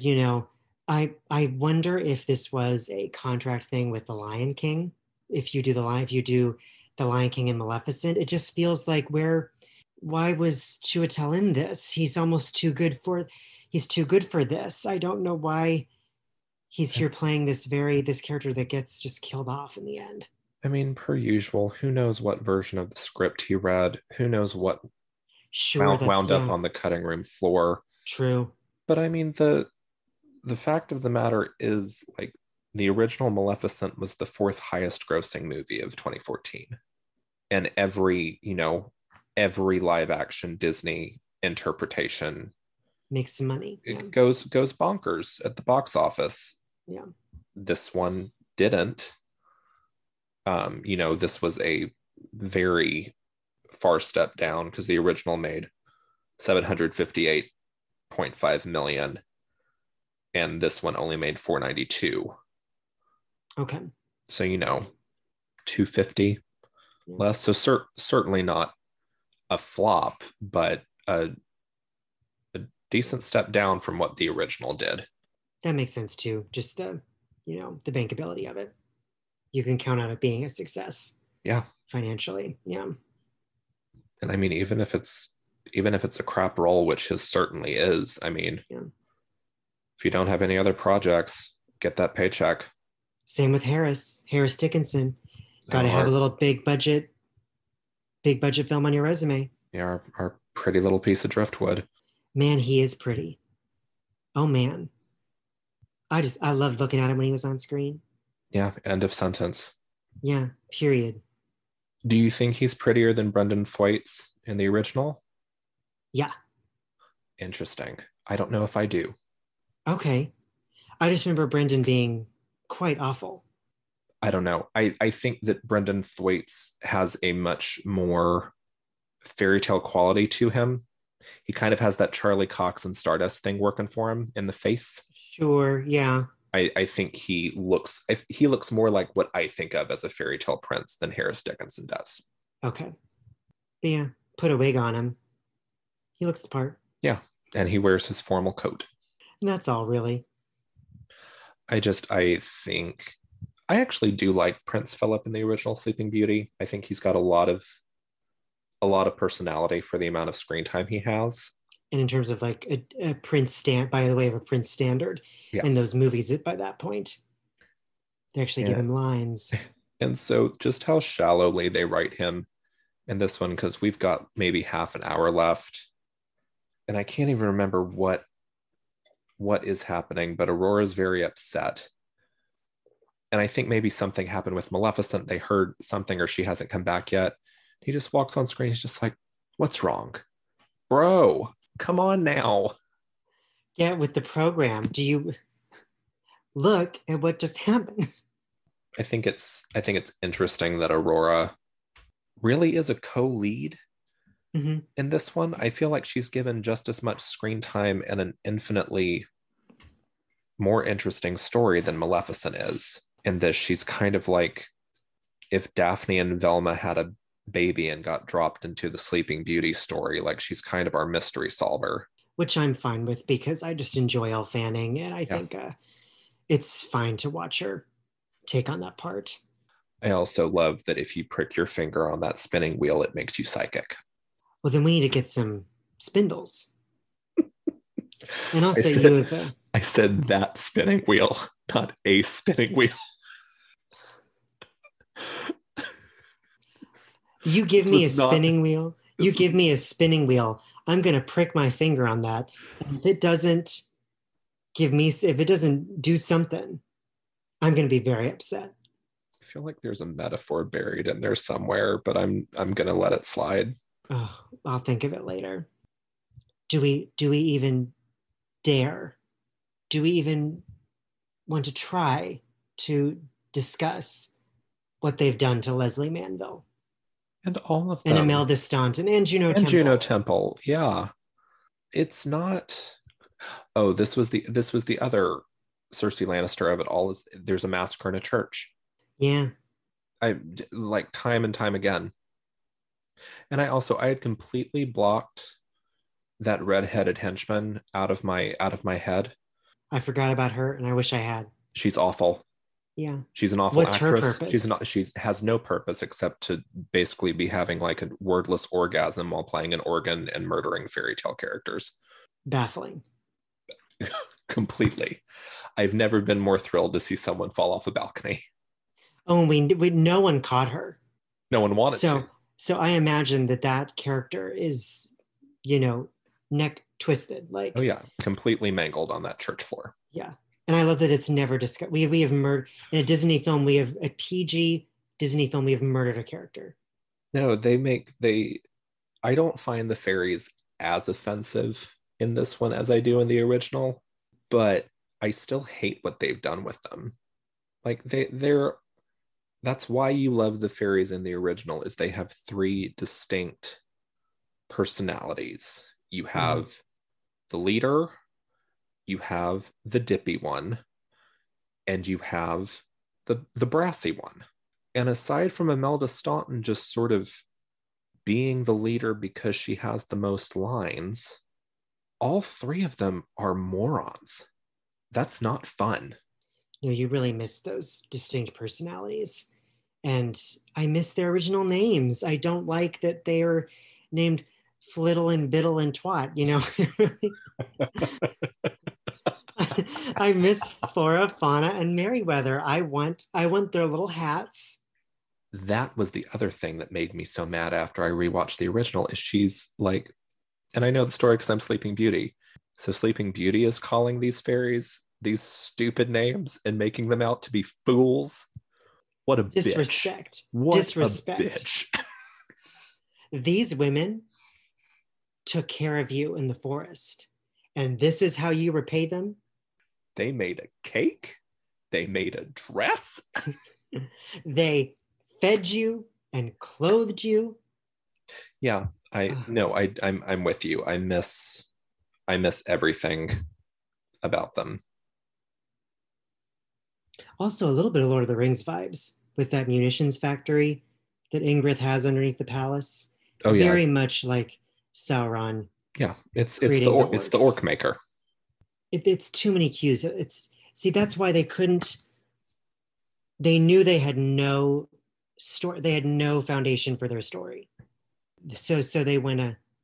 I wonder if this was a contract thing with The Lion King. If you do The Lion King and Maleficent, it just feels like why was Chiwetel in this? He's almost too good for this. I don't know why he's here playing this character that gets just killed off in the end. I mean, per usual, who knows what version of the script he read? Who knows what wound up on the cutting room floor? True. But I mean, the fact of the matter is, like, the original Maleficent was the 4th highest grossing movie of 2014. And every live action Disney interpretation makes some money. It goes bonkers at the box office. Yeah. This one didn't. This was a very far step down, because the original made $758.5 million and this one only made $492. Okay. So, $250 less. So certainly not a flop, but a decent step down from what the original did. That makes sense too. Just the bankability of it. You can count on it being a success. Yeah. Financially. Yeah. And I mean, even if it's a crap role, which his certainly is, I mean, yeah. If you don't have any other projects, get that paycheck. Same with Harris Dickinson. Got to have a little big budget film on your resume. Yeah, our pretty little piece of driftwood. Man, he is pretty. Oh man. I loved looking at him when he was on screen. Yeah, end of sentence. Yeah, period. Do you think he's prettier than Brendan Thwaites in the original? Yeah. Interesting. I don't know if I do. Okay. I just remember Brendan being quite awful. I don't know. I think that Brendan Thwaites has a much more fairy tale quality to him. He kind of has that Charlie Cox and Stardust thing working for him in the face. Sure, yeah. I think he looks more like what I think of as a fairy tale prince than Harris Dickinson does. Okay. But yeah, put a wig on him. He looks the part. Yeah, and he wears his formal coat. And that's all, really. I think I actually do like Prince Philip in the original Sleeping Beauty. I think he's got a lot of personality for the amount of screen time he has. And in terms of like a Prince by the way of a Prince standard in those movies by that point, they actually give him lines. And so just how shallowly they write him in this one, because we've got maybe half an hour left. And I can't even remember what is happening, but Aurora's very upset. And I think maybe something happened with Maleficent. They heard something or she hasn't come back yet. He just walks on screen. He's just like, what's wrong? Bro, come on now. Get with the program. Do you look at what just happened? I think it's interesting that Aurora really is a co-lead in this one. I feel like she's given just as much screen time and an infinitely more interesting story than Maleficent is. In this, she's kind of like if Daphne and Velma had a baby and got dropped into the Sleeping Beauty story, like she's kind of our mystery solver. Which I'm fine with because I just enjoy Elle Fanning, and I think it's fine to watch her take on that part. I also love that if you prick your finger on that spinning wheel, it makes you psychic. Well, then we need to get some spindles. And also I said that spinning wheel, not a spinning wheel. You give me a spinning wheel. You give me a spinning wheel. I'm going to prick my finger on that. And if it doesn't do something, I'm going to be very upset. I feel like there's a metaphor buried in there somewhere, but I'm going to let it slide. Oh, I'll think of it later. Do we even dare? Do we even want to try to discuss what they've done to Leslie Manville? And all of them. And Imelda Staunton and Juno Temple. And Juno Temple, yeah. It's not... Oh, this was the other Cersei Lannister of it all. Is there's a massacre in a church. Yeah. I like time and time again. And I had completely blocked that red-headed henchman out of my head. I forgot about her, and I wish I had. She's awful. Yeah. She's an awful What's actress. her purpose? She has no purpose except to basically be having like a wordless orgasm while playing an organ and murdering fairy tale characters. Baffling. Completely. I've never been more thrilled to see someone fall off a balcony. Oh, and we no one caught her. No one wanted to. So I imagine that character is, neck twisted. Like, oh yeah, completely mangled on that church floor. Yeah. And I love that it's never discussed. We have murdered in a Disney film. We have a PG Disney film. We have murdered a character. No, I don't find the fairies as offensive in this one as I do in the original, but I still hate what they've done with them. Like that's why you love the fairies in the original, is they have three distinct personalities. You have the leader, you have the dippy one, and you have the brassy one. And aside from Imelda Staunton just sort of being the leader because she has the most lines, all three of them are morons. That's not fun. No, you really miss those distinct personalities. And I miss their original names. I don't like that they're named Flittle and Biddle and Twat, I miss Flora, Fauna, and Merryweather. I want their little hats that was the other thing that made me so mad after I rewatched the original is she's like, and I know the story because I'm Sleeping Beauty. So Sleeping Beauty is calling these fairies these stupid names and making them out to be fools. What a disrespect. Bitch. What disrespect. A bitch. These women took care of you in the forest, and this is how you repay them? They made a cake. They made a dress. They fed you and clothed you. Yeah, I'm with you. I miss everything about them. Also, a little bit of Lord of the Rings vibes with that munitions factory that Ingrid has underneath the palace. Oh yeah, very much like Sauron. Yeah, it's the orc maker. It's too many cues. That's why they couldn't. They knew they had no story. They had no foundation for their story. So they went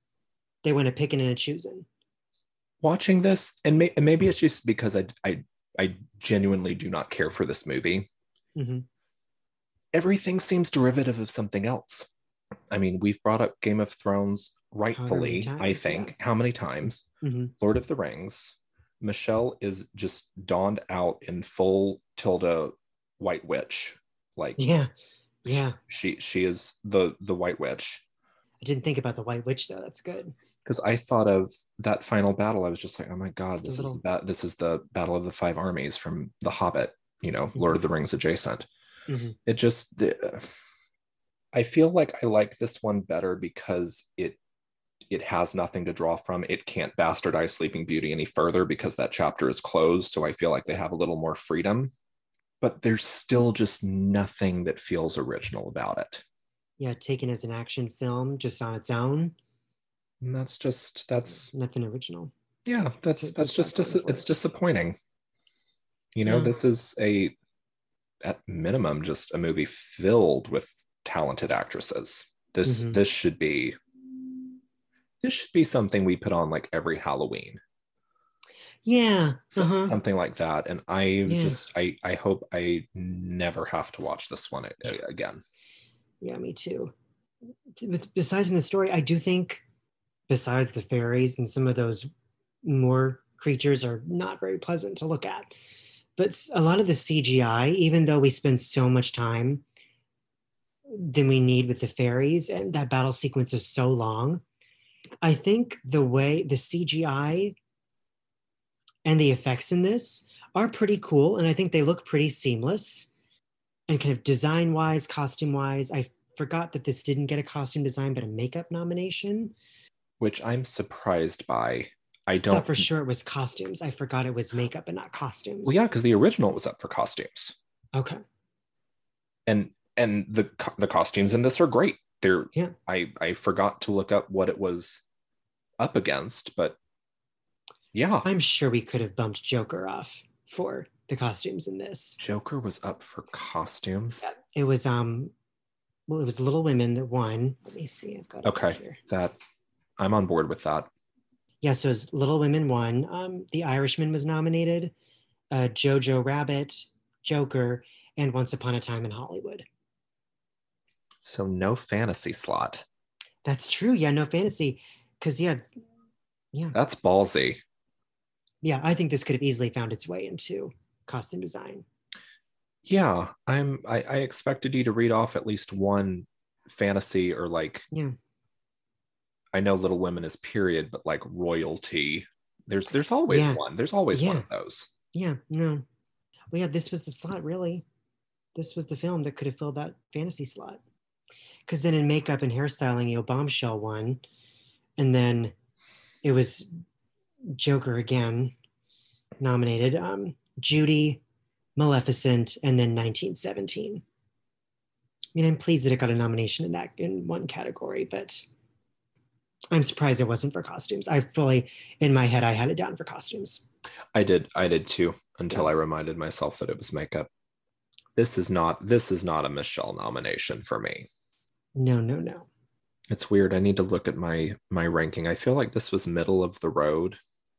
a picking and a choosing. Watching this, and maybe it's just because I genuinely do not care for this movie. Mm-hmm. Everything seems derivative of something else. I mean, we've brought up Game of Thrones rightfully, I think. Yeah. How many times? Mm-hmm. Lord of the Rings. Michelle is just donned out in full Tilda White Witch. Like, yeah. She is the White Witch. I didn't think about the White Witch though. That's good. Because I thought of that final battle. I was just like, oh my God, this is the Battle of the Five Armies from The Hobbit, mm-hmm. Lord of the Rings adjacent. Mm-hmm. It just, I feel like I like this one better because it has nothing to draw from. It can't bastardize Sleeping Beauty any further because that chapter is closed. So I feel like they have a little more freedom, but there's still just nothing that feels original about it. Yeah, taken as an action film just on its own. And that's nothing original. Yeah, it's disappointing. This is at minimum just a movie filled with talented actresses. This should be something we put on like every Halloween. Yeah, something like that. And I hope I never have to watch this one again. Yeah, me too. Besides from the story, I do think, besides the fairies and some of those more creatures are not very pleasant to look at. But a lot of the CGI, even though we spend so much time than we need with the fairies, and that battle sequence is so long, I think the way the CGI and the effects in this are pretty cool. And I think they look pretty seamless. And kind of design-wise, costume-wise, I forgot that this didn't get a costume design, but a makeup nomination. Which I'm surprised by. I thought for sure it was costumes. I forgot it was makeup and not costumes. Well, yeah, because the original was up for costumes. Okay. And the costumes in this are great. I forgot to look up what it was up against, but yeah. I'm sure we could have bumped Joker off for the costumes in this. Joker was up for costumes. Yeah, it was it was Little Women that won. Let me see. I've got it here. That I'm on board with that. Yeah, so it was Little Women won. The Irishman was nominated. Jojo Rabbit, Joker, and Once Upon a Time in Hollywood. So no fantasy slot. That's true. Yeah, no fantasy. Because yeah. That's ballsy. Yeah, I think this could have easily found its way into costume design. Yeah, I expected you to read off at least one fantasy or like. Yeah. I know Little Women is period, but like royalty. There's always one. There's always one of those. Yeah, no. Well, yeah, this was the slot, really. This was the film that could have filled that fantasy slot. Because then in makeup and hairstyling, Bombshell won. And then it was Joker again nominated. Judy, Maleficent, and then 1917. I mean, I'm pleased that it got a nomination in one category, but I'm surprised it wasn't for costumes. I fully, in my head, I had it down for costumes. I did too, until I reminded myself that it was makeup. This is not a Michelle nomination for me. No. It's weird. I need to look at my ranking. I feel like this was middle of the road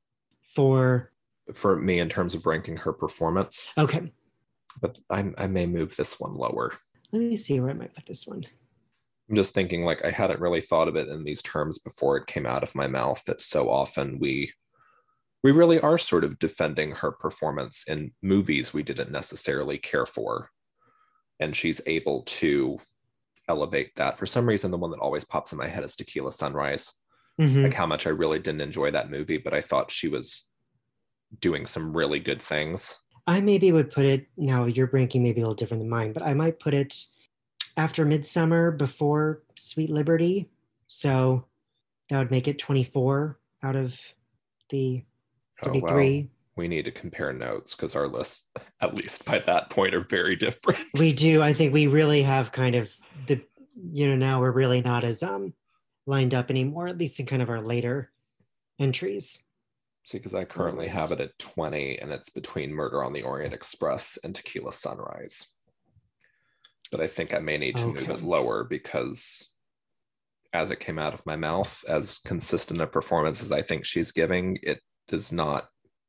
for me in terms of ranking her performance. Okay. But I may move this one lower. Let me see where I might put this one. I'm just thinking, like, I hadn't really thought of it in these terms before it came out of my mouth, that so often we really are sort of defending her performance in movies we didn't necessarily care for. And she's able to elevate that. For some reason, the one that always pops in my head is Tequila Sunrise. Like how much I really didn't enjoy that movie, but I thought she was doing some really good things. I maybe would put it, now your ranking may be a little different than mine, but I might put it after Midsummer, before Sweet Liberty. So that would make it 24 out of the 33. Oh, well, we need to compare notes because our lists, at least by that point, are very different. We do. I think we really have kind of the, now we're really not as lined up anymore, at least in kind of our later entries. See, because I currently have it at 20, and it's between Murder on the Orient Express and Tequila Sunrise. But I think I may need to move it lower because as it came out of my mouth, as consistent a performance as I think she's giving, it does not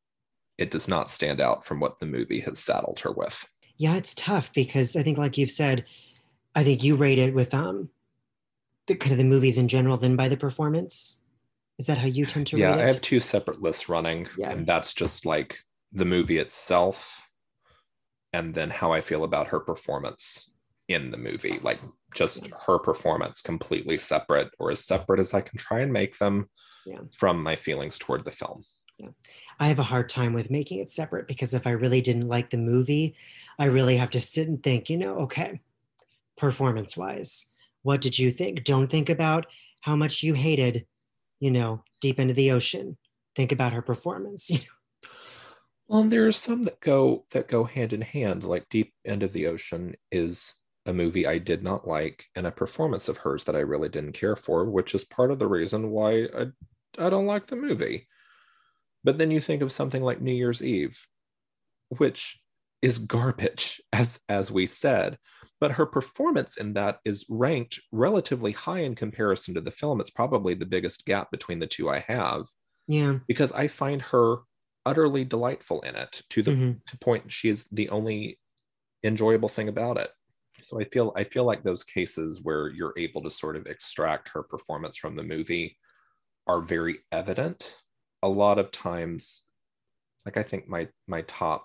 stand out from what the movie has saddled her with. Yeah, it's tough because I think, like you've said, I think you rate it with the kind of the movies in general, then by the performance. Is that how you tend to rate it? Yeah, I have two separate lists running, and that's just like the movie itself and then how I feel about her performance in the movie. Like just her performance completely separate, or as separate as I can try and make them from my feelings toward the film. Yeah. I have a hard time with making it separate because if I really didn't like the movie, I really have to sit and think, okay, performance-wise, what did you think? Don't think about how much you hated, Deep Into the Ocean. Think about her performance. Well, there are some that go hand in hand. Like Deep End of the Ocean is a movie I did not like, and a performance of hers that I really didn't care for, which is part of the reason why I don't like the movie. But then you think of something like New Year's Eve, which is garbage, as we said, but her performance in that is ranked relatively high in comparison to the film. It's probably the biggest gap between the two I have. Yeah. Because I find her utterly delightful in it to the point she is the only enjoyable thing about it. So I feel like those cases where you're able to sort of extract her performance from the movie are very evident. A lot of times, like I think my top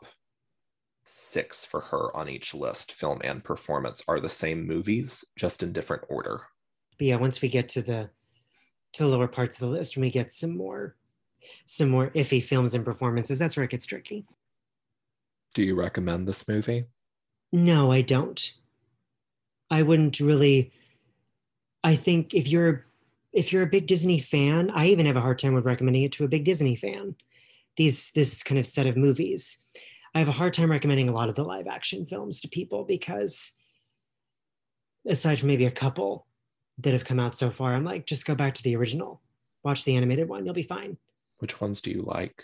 6 for her on each list, film and performance, are the same movies, just in different order. But yeah, once we get to the lower parts of the list, when we get some more iffy films and performances, that's where it gets tricky. Do you recommend this movie? No, I don't. I wouldn't really. I think if you're a big Disney fan, I even have a hard time with recommending it to a big Disney fan. This kind of set of movies. I have a hard time recommending a lot of the live action films to people because aside from maybe a couple that have come out so far, I'm like, just go back to the original. Watch the animated one. You'll be fine. Which ones do you like?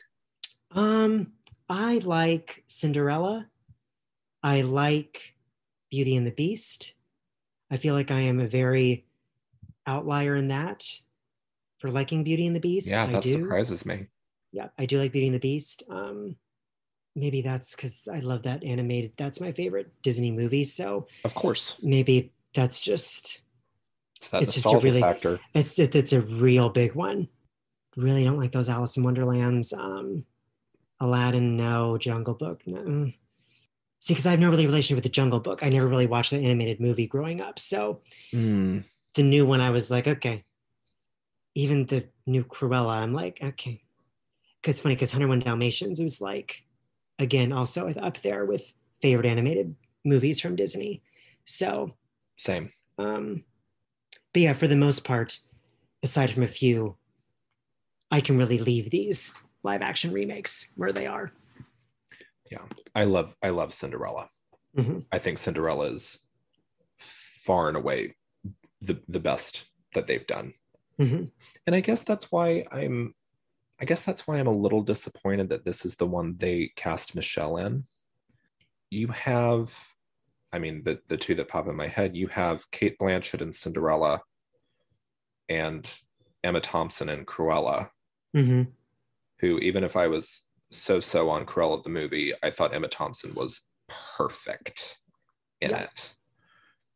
I like Cinderella. I like Beauty and the Beast. I feel like I am a very outlier in that for liking Beauty and the Beast. Yeah, that surprises me. Yeah, I do like Beauty and the Beast. Maybe that's because I love that animated. That's my favorite Disney movie. So of course, maybe that's just it's just a really factor. It's a real big one. Really don't like those Alice in Wonderlands. Aladdin, no. Jungle Book, no. See, because I have no really relationship with the Jungle Book. I never really watched the animated movie growing up. So the new one, I was like, okay. Even the new Cruella, I'm like, okay. It's funny because 101 Dalmatians, it was like, again, also up there with favorite animated movies from Disney. So same. But yeah, for the most part, aside from a few, I can really leave these live action remakes where they are. Yeah, I love Cinderella. Mm-hmm. I think Cinderella is far and away the best that they've done. Mm-hmm. And I guess that's why I'm a little disappointed that this is the one they cast Michelle in. You have, the two that pop in my head, you have Cate Blanchett in Cinderella and Emma Thompson in Cruella, mm-hmm. who, even if I was so on Cruella the movie, I thought Emma Thompson was perfect in it.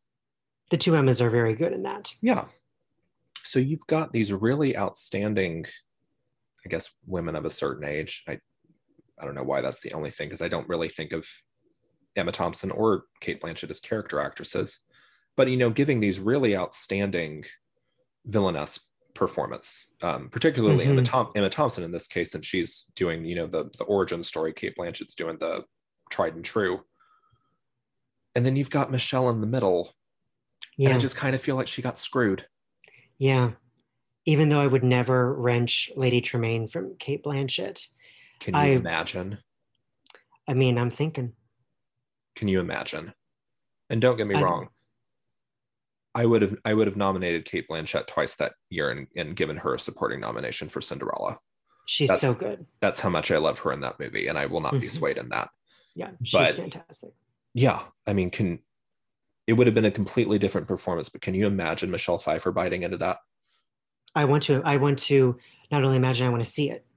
The two Emmas are very good in that. Yeah. So you've got these really outstanding, I guess, women of a certain age. I don't know why that's the only thing, because I don't really think of Emma Thompson or Kate Blanchett as character actresses. But, giving these really outstanding villainess performance, particularly Emma Thompson in this case, since she's doing, the origin story. Kate Blanchett's doing the tried and true. And then you've got Michelle in the middle. Yeah. And I just kind of feel like she got screwed. Yeah. Even though I would never wrench Lady Tremaine from Kate Blanchett. Can you imagine? I mean, I'm thinking. Can you imagine? And don't get me wrong. I would have nominated Kate Blanchett twice that year and given her a supporting nomination for Cinderella. She's so good. That's how much I love her in that movie, and I will not be swayed in that. Yeah, she's fantastic. Yeah, I mean, it would have been a completely different performance, but can you imagine Michelle Pfeiffer biting into that? I want to not only imagine, I want to see it.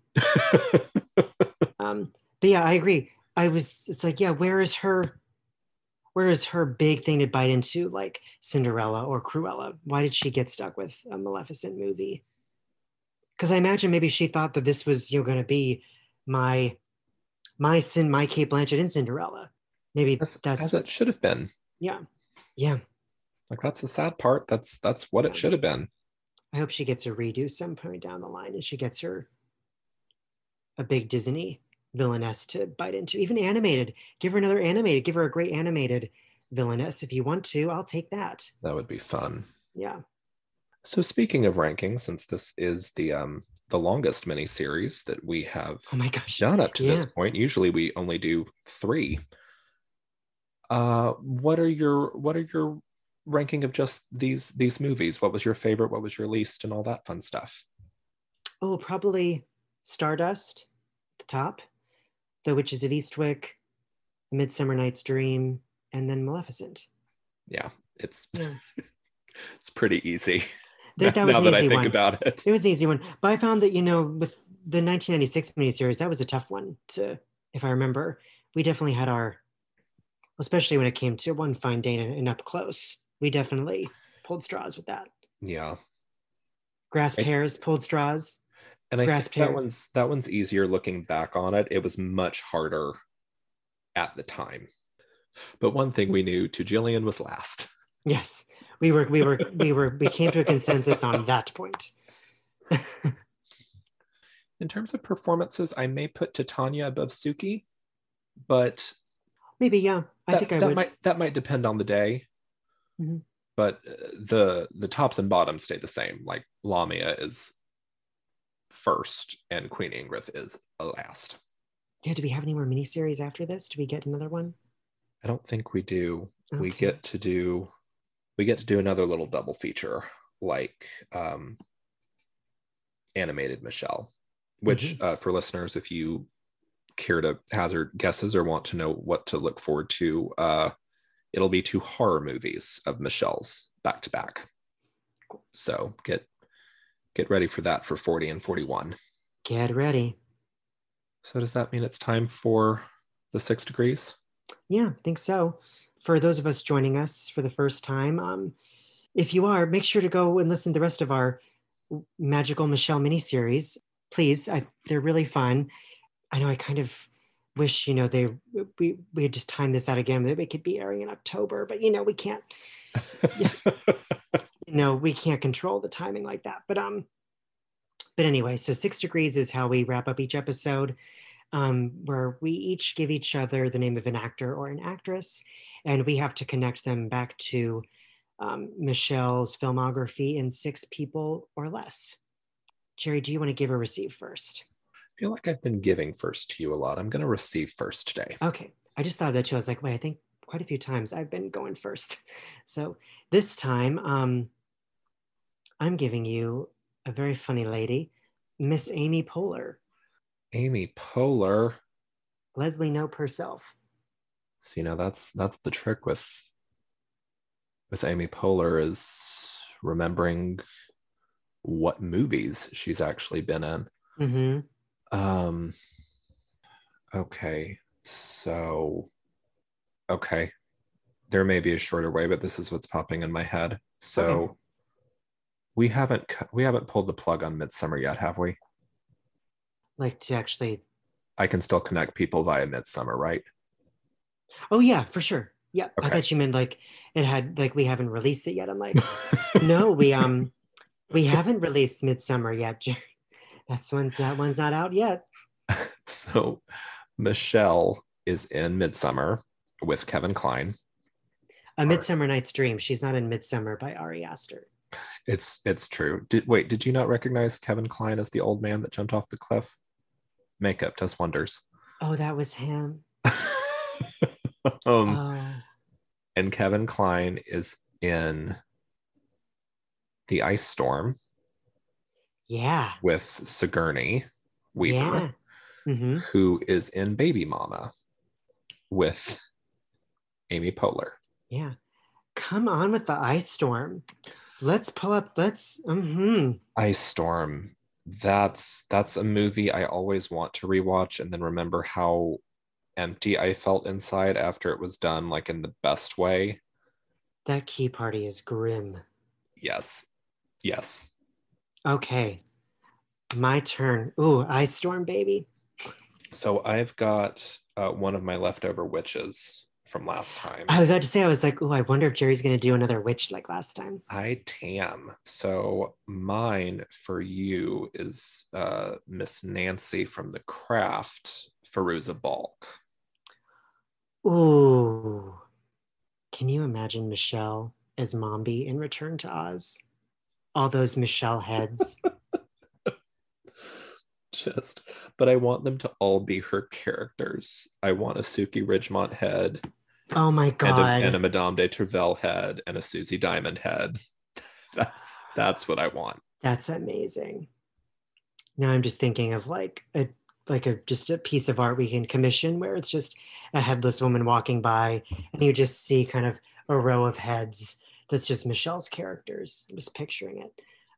But yeah, I agree. It's like, yeah, where is her big thing to bite into, like Cinderella or Cruella? Why did she get stuck with a Maleficent movie? Because I imagine maybe she thought that this was, going to be my Kate Blanchett in Cinderella. Maybe that's as it should have been. Yeah. Yeah. Like, that's the sad part. That's what it should have been. I hope she gets a redo some point down the line, and she gets her a big Disney villainess to bite into. Even animated. Give her another animated. Give her a great animated villainess if you want to. I'll take that. That would be fun. Yeah. So speaking of rankings, since this is the longest miniseries that we have done up to this point, usually we only do 3. What are your ranking of just these movies? What was your favorite? What was your least? And all that fun stuff. Oh, probably Stardust at the top, The Witches of Eastwick, Midsummer Night's Dream, and then Maleficent. Yeah, it's pretty easy. That was now an that I easy think one. about it. It was an easy one. But I found that, with the 1996 miniseries, that was a tough one to, if I remember. We definitely had especially when it came to One Fine Day and Up Close, we definitely pulled straws with that. Yeah. Grass Pears pulled straws. And I think that one's easier looking back on it. It was much harder at the time. But one thing we knew, To Jillian was last. Yes. We came to a consensus on that point. In terms of performances, I may put Titania above Suki, but maybe, yeah. That might depend on the day. Mm-hmm. But the tops and bottoms stay the same. Like, Lamia is first and Queen Ingrid is last. Yeah, do we have any more miniseries after this? Do we get another one? I don't think we do. Okay. We get to do another little double feature, like Animated Michelle, which for listeners, if you care to hazard guesses or want to know what to look forward to, it'll be 2 horror movies of Michelle's back to back. So get ready for that for 40 and 41. Get ready. So does that mean it's time for the 6 Degrees? Yeah, I think so. For those of us joining us for the first time, if you are, make sure to go and listen to the rest of our Magical Michelle miniseries. Please, they're really fun. I know I kind of wish, we had just timed this out again, that it could be airing in October, but we can't. We can't control the timing like that. But anyway, so 6 Degrees is how we wrap up each episode, where we each give each other the name of an actor or an actress, and we have to connect them back to Michelle's filmography in 6 people or less. Jerry, do you want to give or receive first? I feel like I've been giving first to you a lot. I'm going to receive first today. Okay. I just thought of that too. I was like, wait, I think quite a few times I've been going first. So this time, I'm giving you a very funny lady, Miss Amy Poehler. Amy Poehler. Leslie Knope herself. So, that's the trick with Amy Poehler, is remembering what movies she's actually been in. Mm-hmm. Okay. So, okay. there may be a shorter way, but this is what's popping in my head. So Okay. we haven't pulled the plug on Midsummer yet, have we? Like to actually. I can still connect people via Midsummer, right? Oh yeah, for sure. Yeah, I Okay. thought you meant like it had like we haven't released it yet. I'm like, no, we haven't released Midsummer yet. That one's not out yet. So Michelle is in Midsummer with Kevin Kline. A Midsummer Night's Dream. She's not in Midsummer by Ari Aster. It's true. Did you not recognize Kevin Kline as the old man that jumped off the cliff? Makeup does wonders. Oh, that was him. um, Oh, and Kevin Kline is in The Ice Storm yeah. with Sigourney Weaver, Yeah. Mm-hmm. who is in Baby Mama with Amy Poehler. Yeah. Come on with the Ice Storm. Let's pull up. Ice Storm. That's a movie I always want to rewatch and then remember how empty I felt inside after it was done, like in the best way. That key party is grim. Yes. Okay. My turn. Ooh, Ice Storm, baby. So I've got one of my leftover witches from last time. I was about to say, I was like, ooh, I wonder if Jerry's going to do another witch like last time. I am. So mine for you is Miss Nancy from The Craft, Feruza Balk. Ooh. Can you imagine Michelle as Mombi in Return to Oz? All those Michelle heads. But I want them to all be her characters. I want a Suki Ridgemont head. Oh my God. And a Madame de Trevelle head and a Susie Diamond head. That's what I want. That's amazing. Now I'm just thinking of like a just a piece of art we can commission where it's just a headless woman walking by and you just see kind of a row of heads that's just Michelle's characters. I'm just picturing it.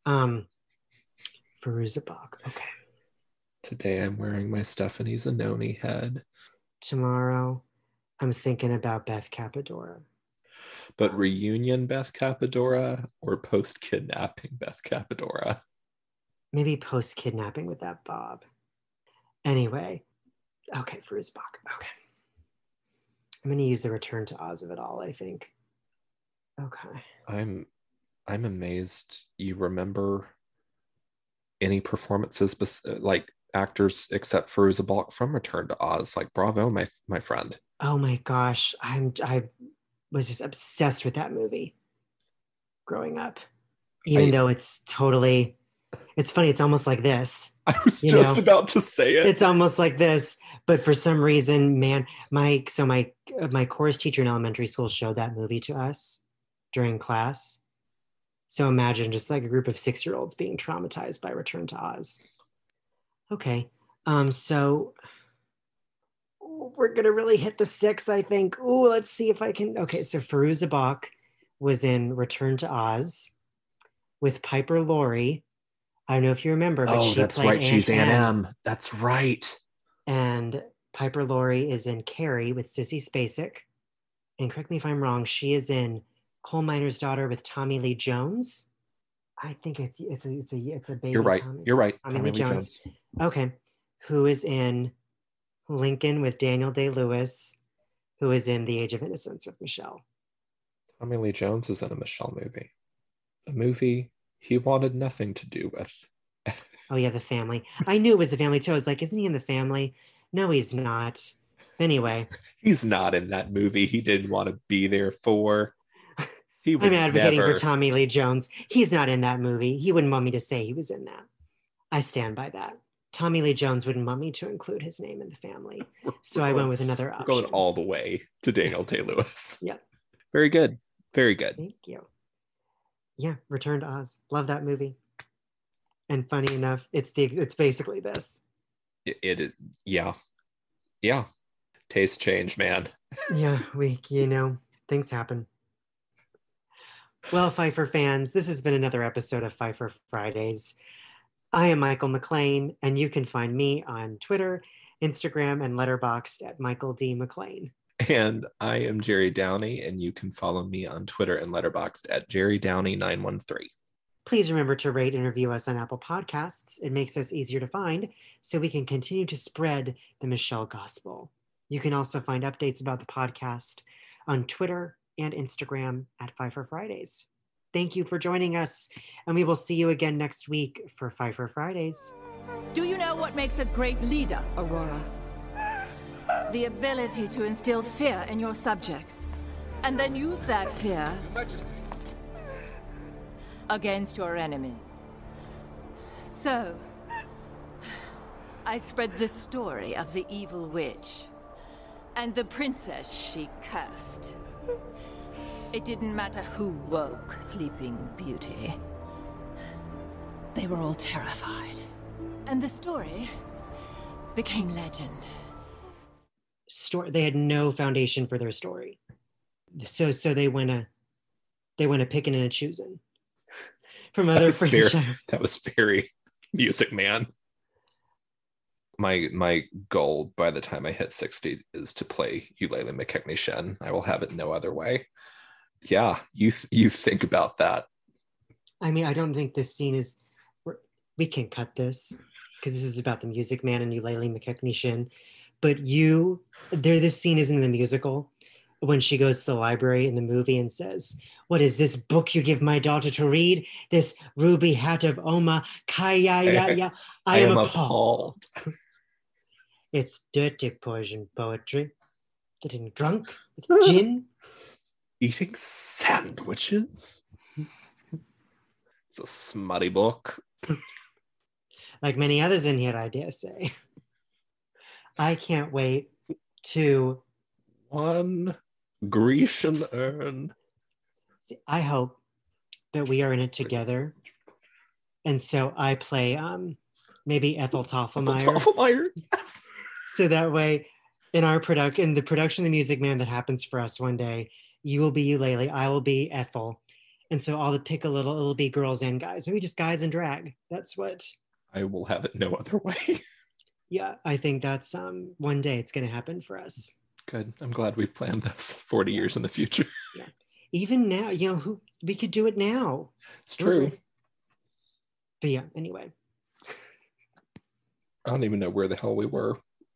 Feruza Balk. Okay. Today I'm wearing my Stephanie Zanoni head. Tomorrow I'm thinking about Beth Capadora. But reunion Beth Capadora or post-kidnapping Beth Capadora? Maybe post-kidnapping with that Bob. Anyway, okay, Feruza Balk. Okay. I'm going to use the Return to Oz of it all, I think. Okay. I'm amazed you remember any performances like actors except Feruza Balk from Return to Oz. Like, bravo, my friend. Oh my gosh, I was just obsessed with that movie growing up. Even though it's totally, it's funny, it's almost like this. I was just about to say it. It's almost like this, but for some reason, man, my chorus teacher in elementary school showed that movie to us during class. So imagine just like a group of 6-year-olds being traumatized by Return to Oz. Okay, so we're gonna really hit the 6, I think. Ooh, let's see if I can. Okay, so Feruza Balk was in Return to Oz with Piper Laurie. I don't know if you remember, but she that's played right. She's Aunt Anne M. That's right. And Piper Laurie is in Carrie with Sissy Spacek. And correct me if I'm wrong, she is in Coal Miner's Daughter with Tommy Lee Jones. I think it's a baby. You're right. You're right. Tommy Lee Jones. Okay, who is in Lincoln with Daniel Day-Lewis, who is in The Age of Innocence with Michelle. Tommy Lee Jones is in a Michelle movie. A movie he wanted nothing to do with. Oh yeah, The Family. I knew it was The Family too. I was like, isn't he in The Family? No, he's not. Anyway. He's not in that movie he didn't want to be there for. I'm advocating for Tommy Lee Jones. He's not in that movie. He wouldn't want me to say he was in that. I stand by that. Tommy Lee Jones wouldn't want me to include his name in The Family. So I went with another option. Going all the way to Daniel Day-Lewis. Yeah. Very good. Very good. Thank you. Yeah, Return to Oz. Love that movie. And funny enough, it's basically this. Yeah. Taste change, man. Yeah, things happen. Well, Pfeiffer fans, this has been another episode of Pfeiffer Fridays. I am Michael McLean, and you can find me on Twitter, Instagram, and Letterboxd at Michael D. McLean. And I am Jerry Downey, and you can follow me on Twitter and Letterboxd at JerryDowney913. Please remember to rate and review us on Apple Podcasts. It makes us easier to find so we can continue to spread the Michelle Gospel. You can also find updates about the podcast on Twitter and Instagram at Pfeiffer Fridays. Thank you for joining us, and we will see you again next week for Pfeiffer Fridays. Do you know what makes a great leader, Aurora? The ability to instill fear in your subjects, and then use that fear against your enemies. So, I spread the story of the evil witch and the princess she cursed. It didn't matter who woke Sleeping Beauty. They were all terrified. And the story became legend. They had no foundation for their story. So they went a picking and a choosing from other franchises. That was very Music Man. My goal by the time I hit 60 is to play Eulalie McKechnie Shen. I will have it no other way. Yeah, you think about that. I mean, I don't think this scene is. We can cut this because this is about the Music Man and Eulalie McKechnie Shen. But this scene isn't in the musical when she goes to the library in the movie and says, "What is this book you give my daughter to read? This Ruby Hat of Oma Kaya. I am appalled." It's dirty Persian poetry. Getting drunk with gin. Eating sandwiches. It's a smutty book. Like many others in here, I dare say. I can't wait to... One Grecian urn. I hope that we are in it together. And so I play maybe Ethel Toffelmeyer. Toffelmeyer, yes. So that way, in the production of the Music Man that happens for us one day, you will be Eulalie, I will be Ethel. And so I'll pick it'll be girls and guys, maybe just guys in drag. That's what. I will have it no other way. Yeah, I think that's one day it's going to happen for us. Good. I'm glad we've planned this 40 years in the future. Yeah. Even now, we could do it now. It's true. But yeah, anyway. I don't even know where the hell we were.